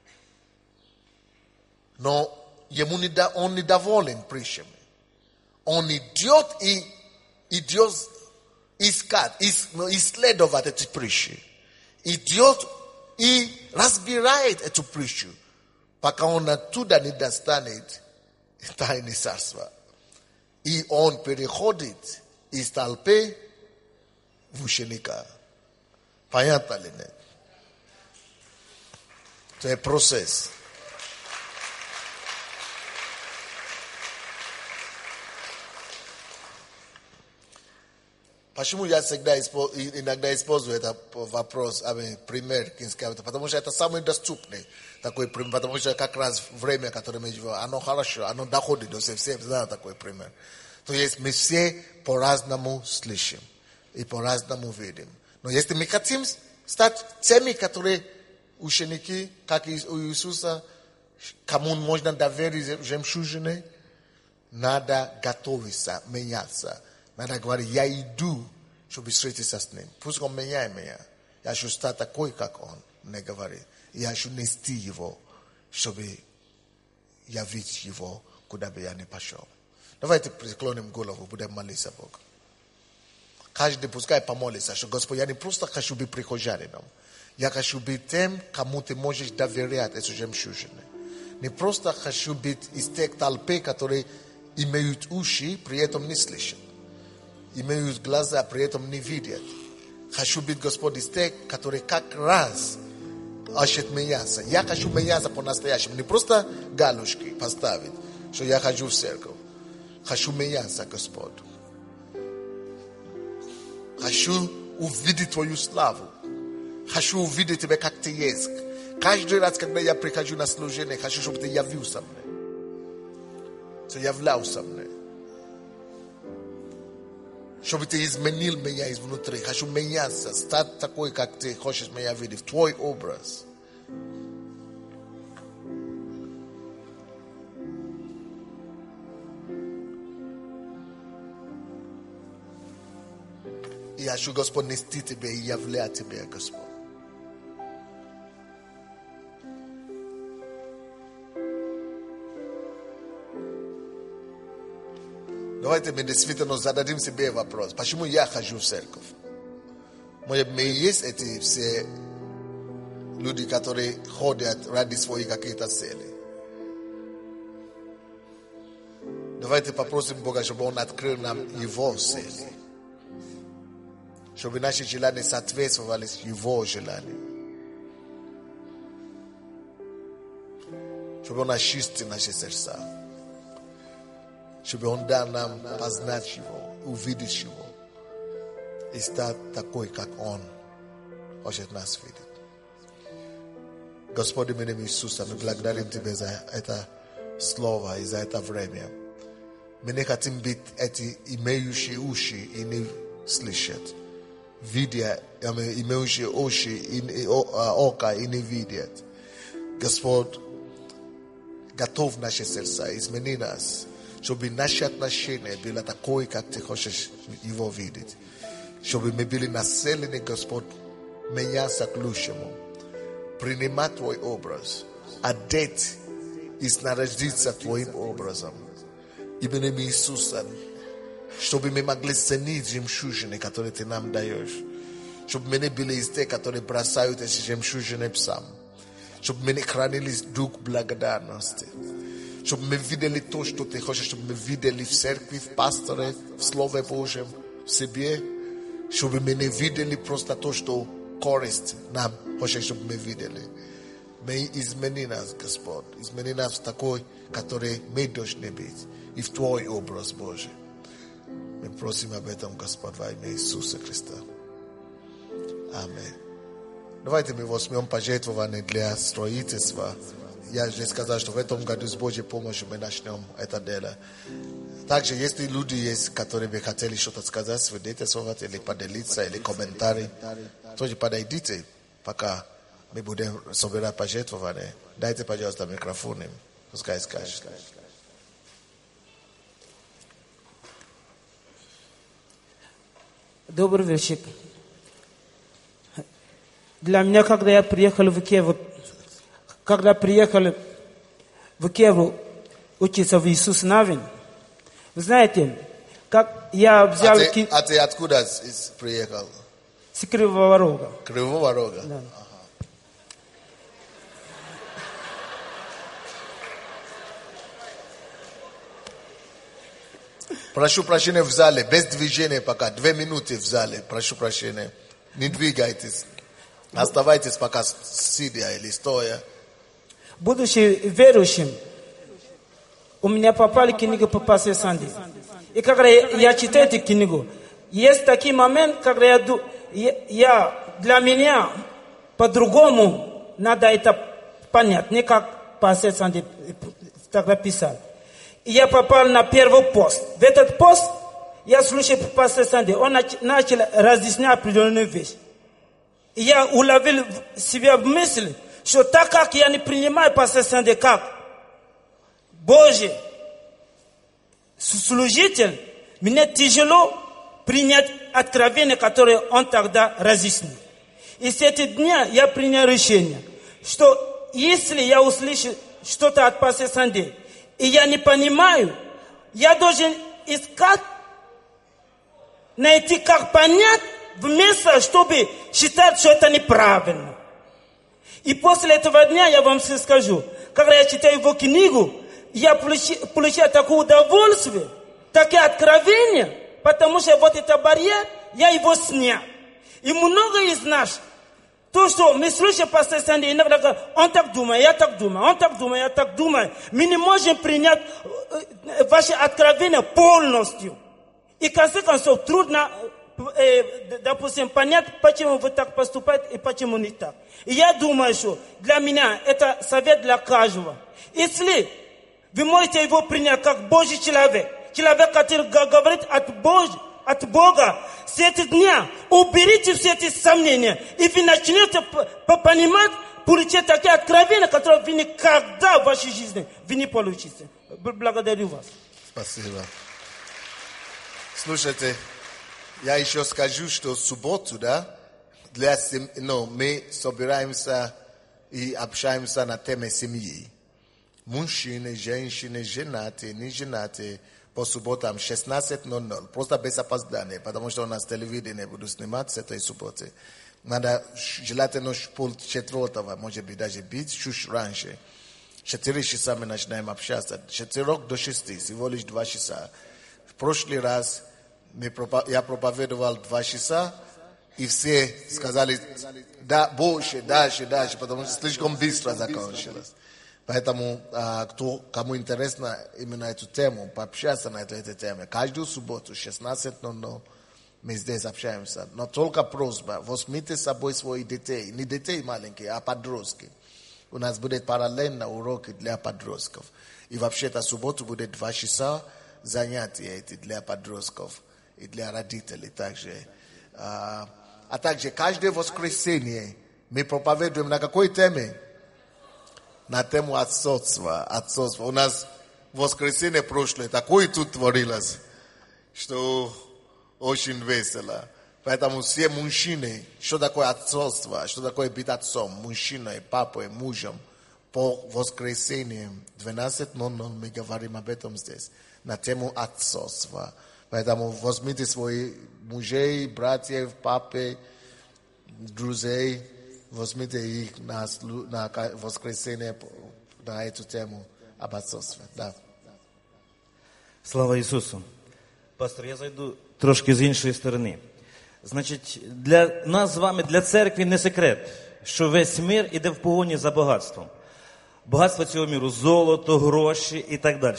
Но ему не, он недоволен притчами. Он идет и идет искать, исследовать эти притчи. Идет и разбирает эту притчу, пока он оттуда не достанет тайны царства. И он переходит из толпы в ученика. Понятно ли нет? Это процесс. Почему я всегда иногда использую этот вопрос, пример King's Capital? Потому что это самый доступный такой пример. Потому что как раз время, которое мы живем, оно хорошо, оно доходит до всех, все знают такой пример. То есть мы все по-разному слышим и по-разному видим. Но если мы хотим стать теми, которые ученики, как у Иисуса, кому можно доверить жемчужины, надо готовиться, меняться. Надо говорить, я иду, чтобы встретиться с ним. Пусть он меняет меня. Я хочу стать такой, как он, не говорит. Я хочу нести его, чтобы я видеть его, куда бы я ни пошел. Давайте преклоним голову, будем молиться Богу. Каждый пускай помолится, что Господь, я не просто хочу быть прихожанином. Я хочу быть тем, кому ты можешь доверять эту жемчужину. Не просто хочу быть из тех толпы, которые имеют уши, при этом не слышат. Имеют глаза, при этом не видят. Хочу быть, Господь, из тех, которые как раз ищут меняться. Я хочу меняться по-настоящему. Не просто галочки поставить, что я хожу в церковь. Хочу меняться, Господь. Хочу увидеть Твою славу. Хочу увидеть Тебя, как Ты есть. Каждый раз, когда я прихожу на служение, хочу, чтобы Ты явился мне. Ты являлся мне. Чтобы Ты изменил меня изнутри. Хочу меняться, стать такой, как Ты хочешь меня видеть. В Твой образ. И я хочу, Господь, нести Тебе и являть Тебе, Господь. Давайте мы действительно зададим себе вопрос. Почему я хожу в церковь? Может быть, есть эти все люди, которые ходят ради своих каких-то целей. Давайте попросим Бога, чтобы Он открыл нам Его цели. Чтобы наши желания соответствовали Его желаниям. Чтобы Он очистил наши сердца. Чтобы Он дал нам познать Его, увидеть Его. И стать такой, как Он хочет нас видеть. Господи, в имени Иисуса, мы благодарим Тебя за это слово и за это время. Мы не хотим быть эти имеющие уши и не слышат. Видя, имеющие уши и око и не видят. Господь, готов наши сердца, измени нас, чтобы наши отношения были такой, как ты хочешь его видеть. Чтобы мы были населены, Господь, меняться к лучшему. Принимать Твой образ. Одеть и снарядиться Твоим образом. Именем Иисуса. Чтобы мы могли ценить жемчужины, которые Ты нам даешь. Чтобы мы не были из тех, которые бросают эти жемчужины псам. Чтобы мы не хранились дух благодарности. Чтобы мы видели то, что Ты хочешь, чтобы мы видели в церкви, в пасторе, в Слове Божьем, в себе. Чтобы мы не видели просто то, что користь нам хочет, чтобы мы видели. Мы измени нас, Господь. Измени нас в такой, который мы должны быть. И в Твой образ Божий. Мы просим об этом, Господь, во имя Иисуса Христа. Аминь. Давайте мы возьмем пожертвования для строительства. Я же сказал, что в этом году с Божьей помощью мы начнем это дело. Также, если люди есть, которые бы хотели что-то сказать, свидетельствовать, или поделиться, или комментарий, тоже подойдите, пока мы будем собирать пожертвования. Дайте, пожалуйста, микрофон им. Пускай скажет. Добрый вечер. Для меня, когда я приехал в Киев, когда приехал в Киев учиться в Иисус Навин, вы знаете, как я взял... А ты, а ты откуда приехал? С Кривого Рога. Кривого Рога? Да. Ага. Прошу прощения в зале, без движения пока, две минуты в зале, прошу прощения. Не двигайтесь. Оставайтесь пока сидя или стоя. Будучи верующим, у меня попали книги по пассе Санди. И когда я читаю эту книгу, есть такие моменты, когда я, я для меня по-другому надо это понять, не как пассе Санди тогда писал. И я попал на первый пост. В этот пост я слушал пастор Санди. Он начал разъяснять определенную вещь. И я уловил себя в мысли, что так как я не принимаю пастор Санди как Божий служитель, мне тяжело принять откровение, которое он тогда разъяснил. И с этих дня я принял решение, что если я услышу что-то от пастора Санди, и я не понимаю, я должен искать, найти, как понять, вместо, чтобы считать, что это неправильно. И после этого дня я вам скажу, когда я читаю его книгу, я получаю, получаю такое удовольствие, такие откровения, потому что вот этот барьер, я его снял. И много из нас, то, что мы слушаем пастор Санди, иногда говорят, он так думает, я так думаю, он так думает, я так думаю. Мы не можем принять ваши откровения полностью. И в конце концов, трудно, э, допустим, понять, почему вы так поступаете и почему не так. И я думаю, что для меня это совет для каждого. Если вы можете его принять как Божий человек, человек, который говорит от Божьего, от Бога, с этих дня уберите все эти сомнения, и вы начнете понимать, получать такие откровения, которые вы никогда в вашей жизни вы не получите. Благодарю вас. Спасибо. Слушайте, я еще скажу, что в субботу, да, для сем... ну, мы собираемся и общаемся на теме семьи. Мужчины, женщины, женатые, не женатые, по субботам шестнадцать ноль ноль. Просто без опоздания, потому что у нас телевидение буду снимать с этой субботы. Надо желательно пол четвертого, может быть, даже быть чуть раньше. Четыре часа мы начинаем общаться. Четырех до шести, всего лишь два часа. В прошлый раз мы, я проповедовал два часа, и все сказали, да, больше, дальше, дальше, потому что слишком быстро закончилось. Поэтому, кто, кому интересно именно эту тему, пообщаться на эту, эту тему. Каждую субботу, шестнадцать ноль ноль, мы здесь общаемся. Но только просьба, возьмите с собой своих детей. Не детей маленькие, а подростки. У нас будет параллельно уроки для подростков. И вообще-то субботу будет два часа занятия эти для подростков и для родителей также. А, а также каждое воскресенье мы проповедуем на какой теме? На тему отцовства. отцовства. У нас воскресенье прошлое такое тут творилось, что очень весело. Поэтому все мужчины, что такое отцовство, что такое быть отцом, мужчиной, папой, мужем, по воскресеньям двенадцать ноль ноль мы говорим об этом здесь, на тему отцовства. Поэтому возьмите своих мужей, братьев, папы, друзей, возьмите их на, на воскресенье на эту тему об отцовстве. Да. Слава Ісусу. Пастор, я зайду трошки з іншої сторони. Значить, для нас з вами, для церкви не секрет, що весь мир іде в погоні за багатством. Багатство цього міру – золото, гроші і так далі.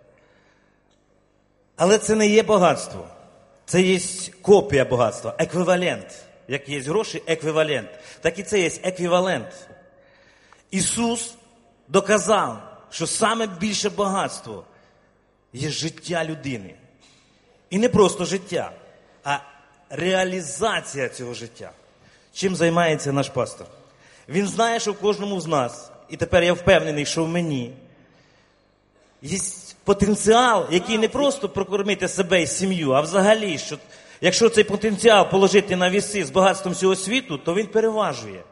Але це не є багатство. Це є копія багатства, еквівалент. Як є гроші, еквівалент. Так і це є еквівалент. Ісус доказав, що саме більше багатство є життя людини. І не просто життя, а реалізація цього життя. Чим займається наш пастор? Він знає, що в кожному з нас, і тепер я впевнений, що в мені, є потенціал, який не просто прокормити себе і сім'ю, а взагалі, що якщо цей потенціал положити на віси з багатством всього світу, то він переважує.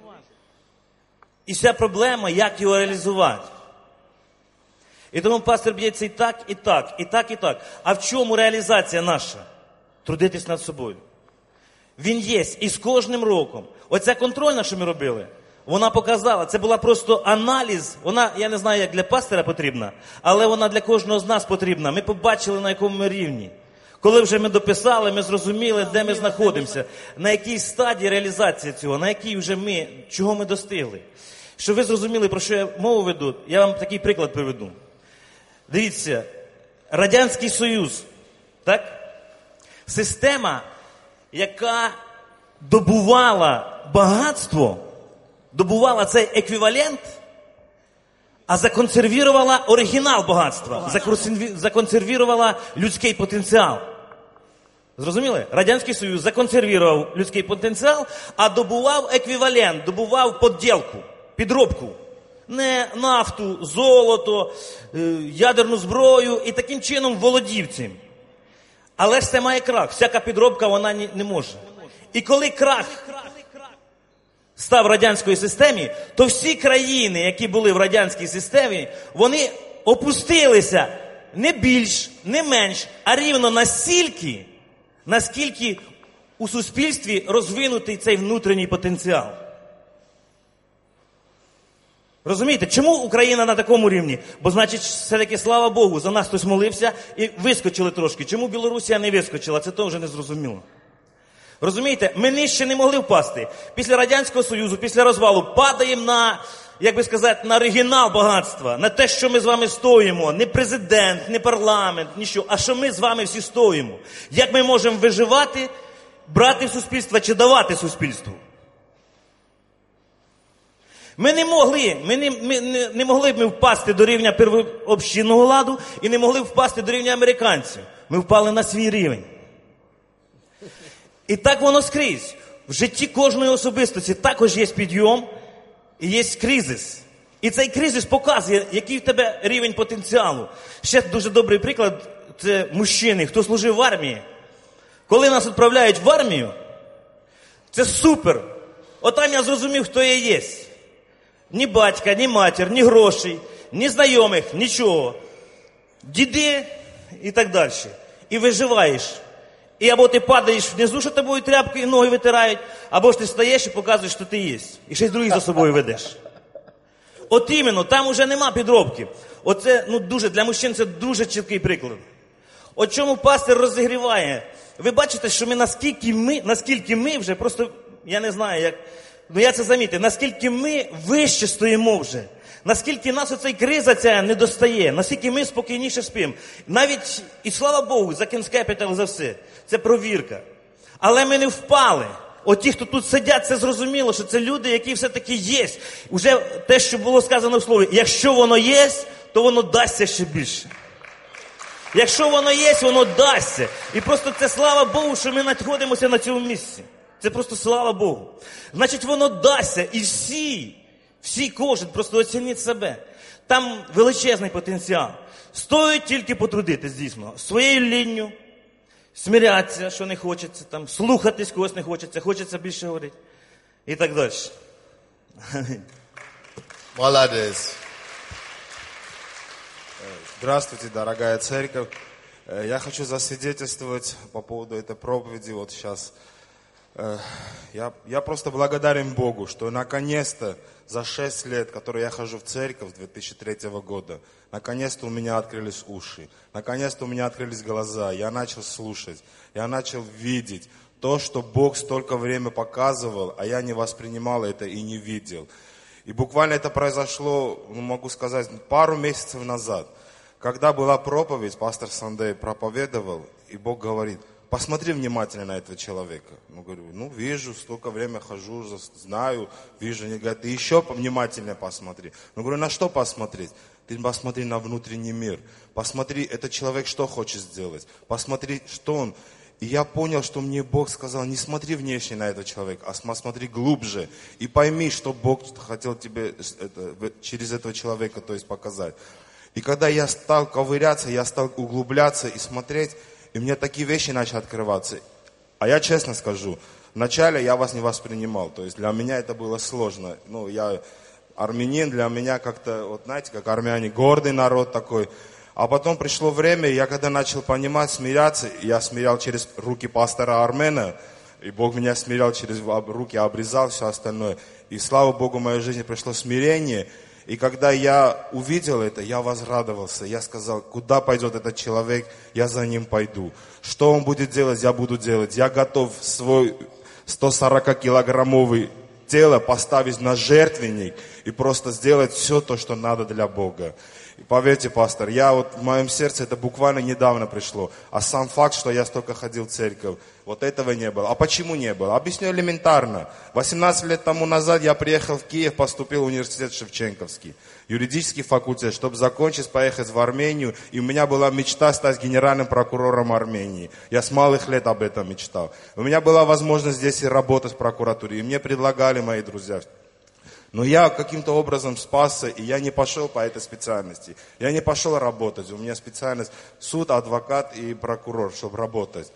І вся проблема, як його реалізувати. І тому пастор б'ється і так, і так, і так, і так. А в чому реалізація наша? Трудитись над собою. Він є. І з кожним роком. Оця контрольна, що ми робили, вона показала, це була просто аналіз. Вона, я не знаю, як для пастора потрібна, але вона для кожного з нас потрібна. Ми побачили, на якому ми рівні. Коли вже ми дописали, ми зрозуміли, де ми знаходимося, на якій стадії реалізації цього, на якій вже ми, чого ми достигли. Щоб ви зрозуміли, про що я мову веду, я вам такий приклад приведу. Дивіться, Радянський Союз, так? Система, яка добувала багатство, добувала цей еквівалент, а законсервувала оригінал багатства, законсервувала людський потенціал. Зрозуміли? Радянський Союз законсервував людський потенціал, а добував еквівалент, добував подділку, підробку. Не нафту, золото, ядерну зброю і таким чином володів цим. Але ж це має крах. Всяка підробка, вона не може. І коли крах став в радянській системі, то всі країни, які були в радянській системі, вони опустилися не більш, не менш, а рівно настільки, наскільки у суспільстві розвинутий цей внутрішній потенціал. Розумієте, чому Україна на такому рівні? Бо, значить, все-таки, слава Богу, за нас хтось молився і вискочили трошки. Чому Білорусія не вискочила? Це то вже не зрозуміло. Розумієте, ми нижче не могли впасти. Після Радянського Союзу, після розвалу, падаємо на, як би сказати, на оригінал багатства, на те, що ми з вами стоїмо. Не президент, не парламент, нічого, а що ми з вами всі стоїмо. Як ми можемо виживати, брати в суспільство чи давати суспільству? Ми не могли, ми не, ми не, не могли б ми впасти до рівня первообщинного ладу і не могли б впасти до рівня американців. Ми впали на свій рівень. І так воно скрізь. В житті кожної особистості також є підйом і є кризис. І цей кризис показує, який в тебе рівень потенціалу. Ще дуже добрий приклад – це мужчини, хто служив в армії. Коли нас відправляють в армію, це супер. Отам я зрозумів, хто я є. Ні батька, ні матір, ні грошей, ні знайомих, нічого. Діди і так далі. І виживаєш. І або ти падаєш внизу, що тобою тряпки і ноги витирають, або ж ти стаєш і показуєш, що ти є. І ще й других за собою ведеш. От іменно, там уже нема підробки. Оце, ну, дуже, для мужчин це дуже чіткий приклад. От чому пастир розігріває? Ви бачите, що ми наскільки ми, наскільки ми вже, просто, я не знаю, як, ну я це замітив, наскільки ми вище стоїмо вже. Наскільки нас оцей криза ця не достає, наскільки ми спокійніше спимо. Навіть, і слава Богу, за King's Capital, за все. Це провірка. Але ми не впали. От ті, хто тут сидять, це зрозуміло, що це люди, які все-таки є. Уже те, що було сказано в слові, якщо воно є, то воно дасться ще більше. Якщо воно є, воно дасться. І просто це слава Богу, що ми знаходимося на цьому місці. Це просто слава Богу. Значить, воно дасться. І всі, всі, кожен, просто оцініть себе. Там величезний потенціал. Стоїть тільки потрудитись, дійсно, своєю лінню, смирятися, що не хочеться, там, слухатись когось не хочеться, хочеться більше говорити і так далі. Молодец. Здравствуйте, дорогая церковь. Я хочу засвидетельствовать по поводу этой проповеди. Вот сейчас я, я просто благодарен Богу, что наконец-то за шесть лет, которые я хожу в церковь с две тысячи третьего года, наконец-то у меня открылись уши, наконец-то у меня открылись глаза. Я начал слушать, я начал видеть то, что Бог столько времени показывал, а я не воспринимал это и не видел. И буквально это произошло, ну, могу сказать, пару месяцев назад. Когда была проповедь, пастор Сандей проповедовал, и Бог говорит: посмотри внимательно на этого человека. Ну, говорю, ну, вижу, столько времени хожу, знаю, вижу. Они говорят, ты еще внимательнее посмотри. Ну, говорю, на что посмотреть? Ты посмотри на внутренний мир. Посмотри, этот человек что хочет сделать. Посмотри, что он... И я понял, что мне Бог сказал, не смотри внешне на этого человека, а смотри глубже. И пойми, что Бог хотел тебе это, через этого человека, то есть, показать. И когда я стал ковыряться, я стал углубляться и смотреть, и мне такие вещи начали открываться. А я честно скажу, вначале я вас не воспринимал. То есть для меня это было сложно. Ну, я армянин, для меня как-то, вот знаете, как армяне, гордый народ такой. А потом пришло время, я когда начал понимать, смиряться, я смирял через руки пастора Армена, и Бог меня смирял через руки, обрезал все остальное. И слава Богу, в моей жизни пришло смирение. И когда я увидел это, я возрадовался. Я сказал, куда пойдет этот человек, я за ним пойду. Что он будет делать, я буду делать. Я готов свой сто сорок килограммовый тело поставить на жертвенник и просто сделать все то, что надо для Бога. И поверьте, пастор, я вот в моем сердце это буквально недавно пришло. А сам факт, что я столько ходил в церковь, вот этого не было. А почему не было? Объясню элементарно. восемнадцать лет тому назад я приехал в Киев, поступил в университет Шевченковский, юридический факультет, чтобы закончить, поехать в Армению. И у меня была мечта стать генеральным прокурором Армении. Я с малых лет об этом мечтал. У меня была возможность здесь и работать в прокуратуре. И мне предлагали мои друзья. Но я каким-то образом спасся, и я не пошел по этой специальности. Я не пошел работать. У меня специальность суд, адвокат и прокурор, чтобы работать.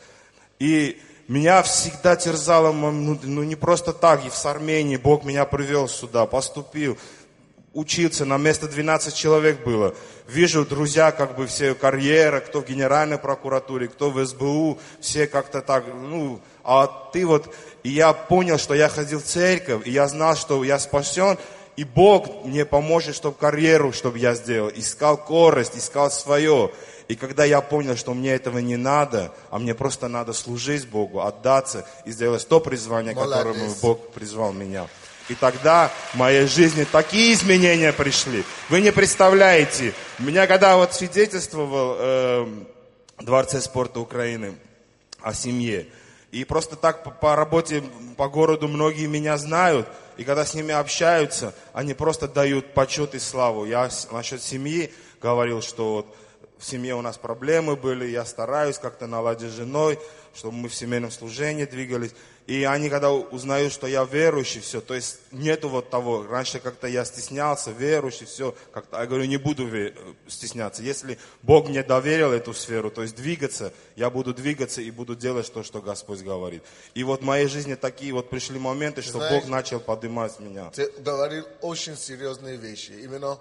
И меня всегда терзало, ну, ну не просто так, и в Армении Бог меня привел сюда, поступил, учился, на место двенадцать человек было. Вижу, друзья, как бы все карьера, кто в Генеральной прокуратуре, кто в эс бэ у, все как-то так, ну, а ты вот, и я понял, что я ходил в церковь, и я знал, что я спасен, и Бог мне поможет, чтобы карьеру, чтобы я сделал, искал скорость, искал свое. И когда я понял, что мне этого не надо, а мне просто надо служить Богу, отдаться и сделать то призвание, которому Бог призвал меня. И тогда в моей жизни такие изменения пришли. Вы не представляете. Меня когда вот свидетельствовал э, в Дворце спорта Украины о семье. И просто так по, по работе, по городу многие меня знают. И когда с ними общаются, они просто дают почет и славу. Я насчет семьи говорил, что вот в семье у нас проблемы были, я стараюсь как-то наладить с женой, чтобы мы в семейном служении двигались. И они когда узнают, что я верующий, все, то есть нету вот того, раньше как-то я стеснялся, верующий, все, как-то, я говорю, не буду стесняться. Если Бог мне доверил эту сферу, то есть двигаться, я буду двигаться и буду делать то, что Господь говорит. И вот в моей жизни такие вот пришли моменты, что Знаешь, Бог начал поднимать меня. Ты говорил очень серьезные вещи. Именно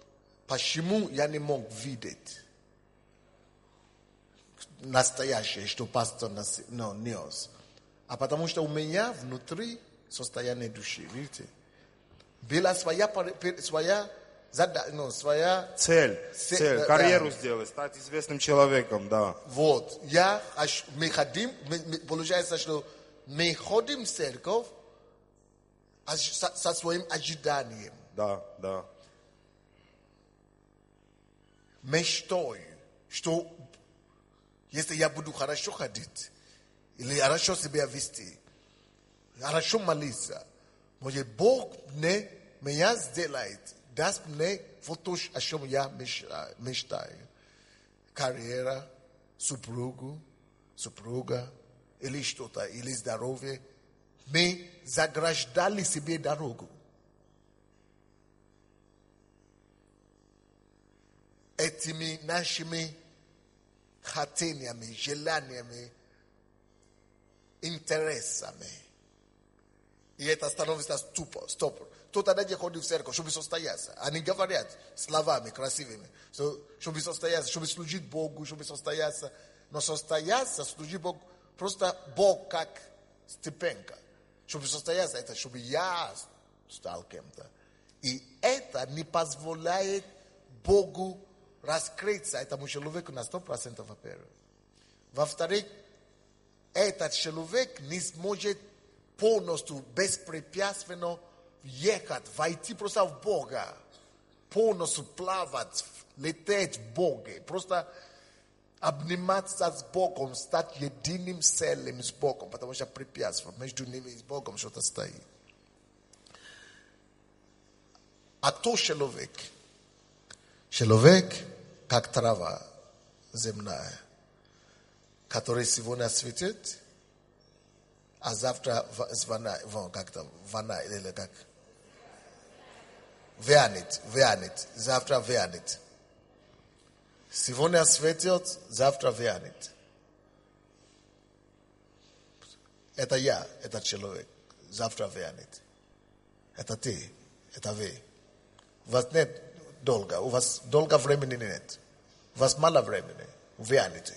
почему я не мог видеть настоящее, что пастор ну, нес. А потому что у меня внутри состояние души, видите? Была своя, своя, ну, своя цель, цель, цель карьеру да. сделать, стать известным человеком, да. Вот, я, мы ходим, мы, получается, что мы ходим в церковь со, со своим ожиданием. Да, да. Мечтой, что если я буду хорошо ходить, или хорошо себя вести, хорошо молиться, может Бог мне, меня сделает, даст мне вот то, о чем я мечтаю. Карьера, супругу, супруга, или что-то, или здоровье. Мы заграждали себе дорогу. этими нашими хотениями, желаниями, интересами. И это становится ступор, стопор. Кто-то даже ходит в церковь, чтобы состояться. Они говорят словами красивыми, чтобы состояться, чтобы служить Богу, чтобы состояться. Но состояться, служить Богу, просто Бог как степенька. Чтобы состояться, это чтобы я стал кем-то. И это не позволяет Богу раскрыться этому человеку на сто процентов, во-первых. Во-вторых, этот человек не сможет полностью, беспрепятственно ехать, войти просто в Бога. Полностью плавать, лететь в Боге. Просто обниматься с Богом, стать единым целым с Богом, потому что препятствие между ними и Богом что-то стоит. А то человек, человек как трава земная, который сегодня светит, а завтра звонает, как-то воняет, или как? Вянет, вянет, завтра вянет. Сегодня светит, завтра вянет. Это я, этот человек, завтра вянет. Это ты, это вы. У вас нет долго, у вас долго времени нет. У вас мало времени, вянете.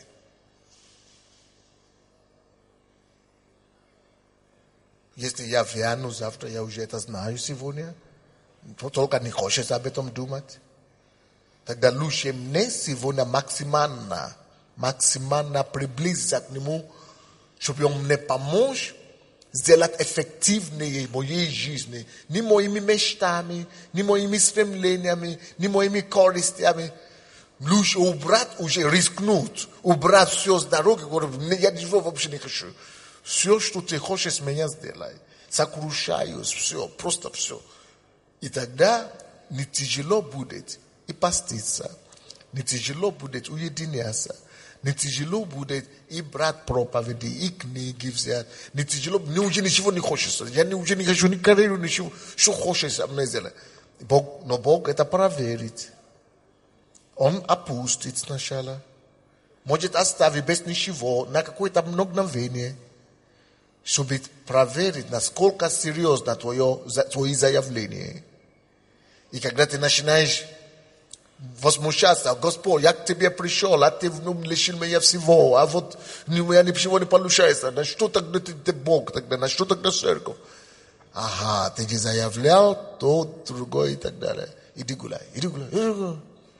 Если я вяну завтра, я уже это знаю сегодня. Только не хочешь об этом думать. Тогда лучше мне сегодня максимально, максимально приблизиться к нему, чтобы он мне помог сделать эффективнее моей жизни. Не моими мечтами, не моими стремлениями, не моими корыстями. Лучше убрать, уже рискнуть, убрать все с дороги. Я ничего вообще не хочу. Все, что ты хочешь, меня сделай. Сокрушаюсь, все, просто все. И тогда не тяжело будет и поститься. Не тяжело будет уединяться. Не тяжело будет и брать проповеди, и книги взять. Не тяжело, не уже ничего не хочется. Я не уже не хочу ни карьеру, ничего. Что хочется мне сделать. Бог, но Бог это проверит. Он опустит сначала. Может оставить без ничего на какое-то мгновение. Чтобы проверить, насколько серьезно твое, твои заявления. И когда ты начинаешь возмущаться, Господь, я к тебе пришел, а ты лишил меня всего, а вот у меня ничего не получается. На что тогда ты, ты Бог тогда, на что тогда церковь? Ага, ты не заявлял, то другое и так далее. Иди гуляй, иди гуляй, иди гуляй.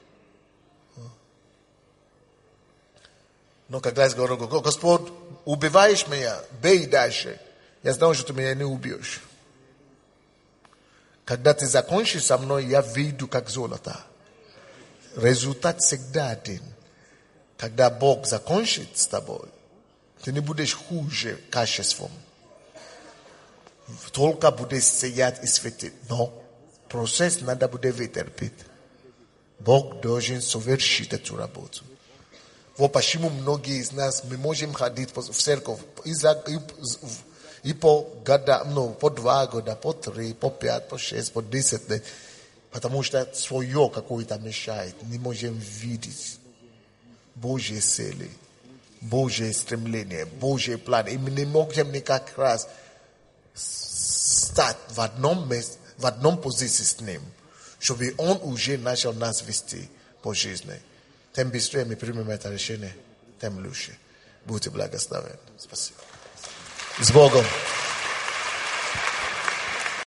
Но когда я говорю, Господь, убиваешь меня, бей дальше. Я знаю, что ты меня не убьешь. Когда ты закончишь со мной, я выйду как золото. Результат всегда один. Когда Бог закончит с тобой, ты не будешь хуже качеством. Только будешь сиять и светить. Но процесс надо будет вытерпеть. Бог должен совершить эту работу. Вот почему многие из нас, мы можем ходить в церковь и, и, и по года, ну, по два года, по три, по пять, по шесть, по десять лет. Потому что свое какое-то мешает. Не можем видеть Божьи цели, Божьи стремления, Божьи планы. И мы не можем никак раз стать в одном месте, в одном позиции с Ним, чтобы Он уже начал нас вести по жизни. Тем быстрее мы примем это решение, тем лучше. Будьте благословенны. Спасибо. С Богом.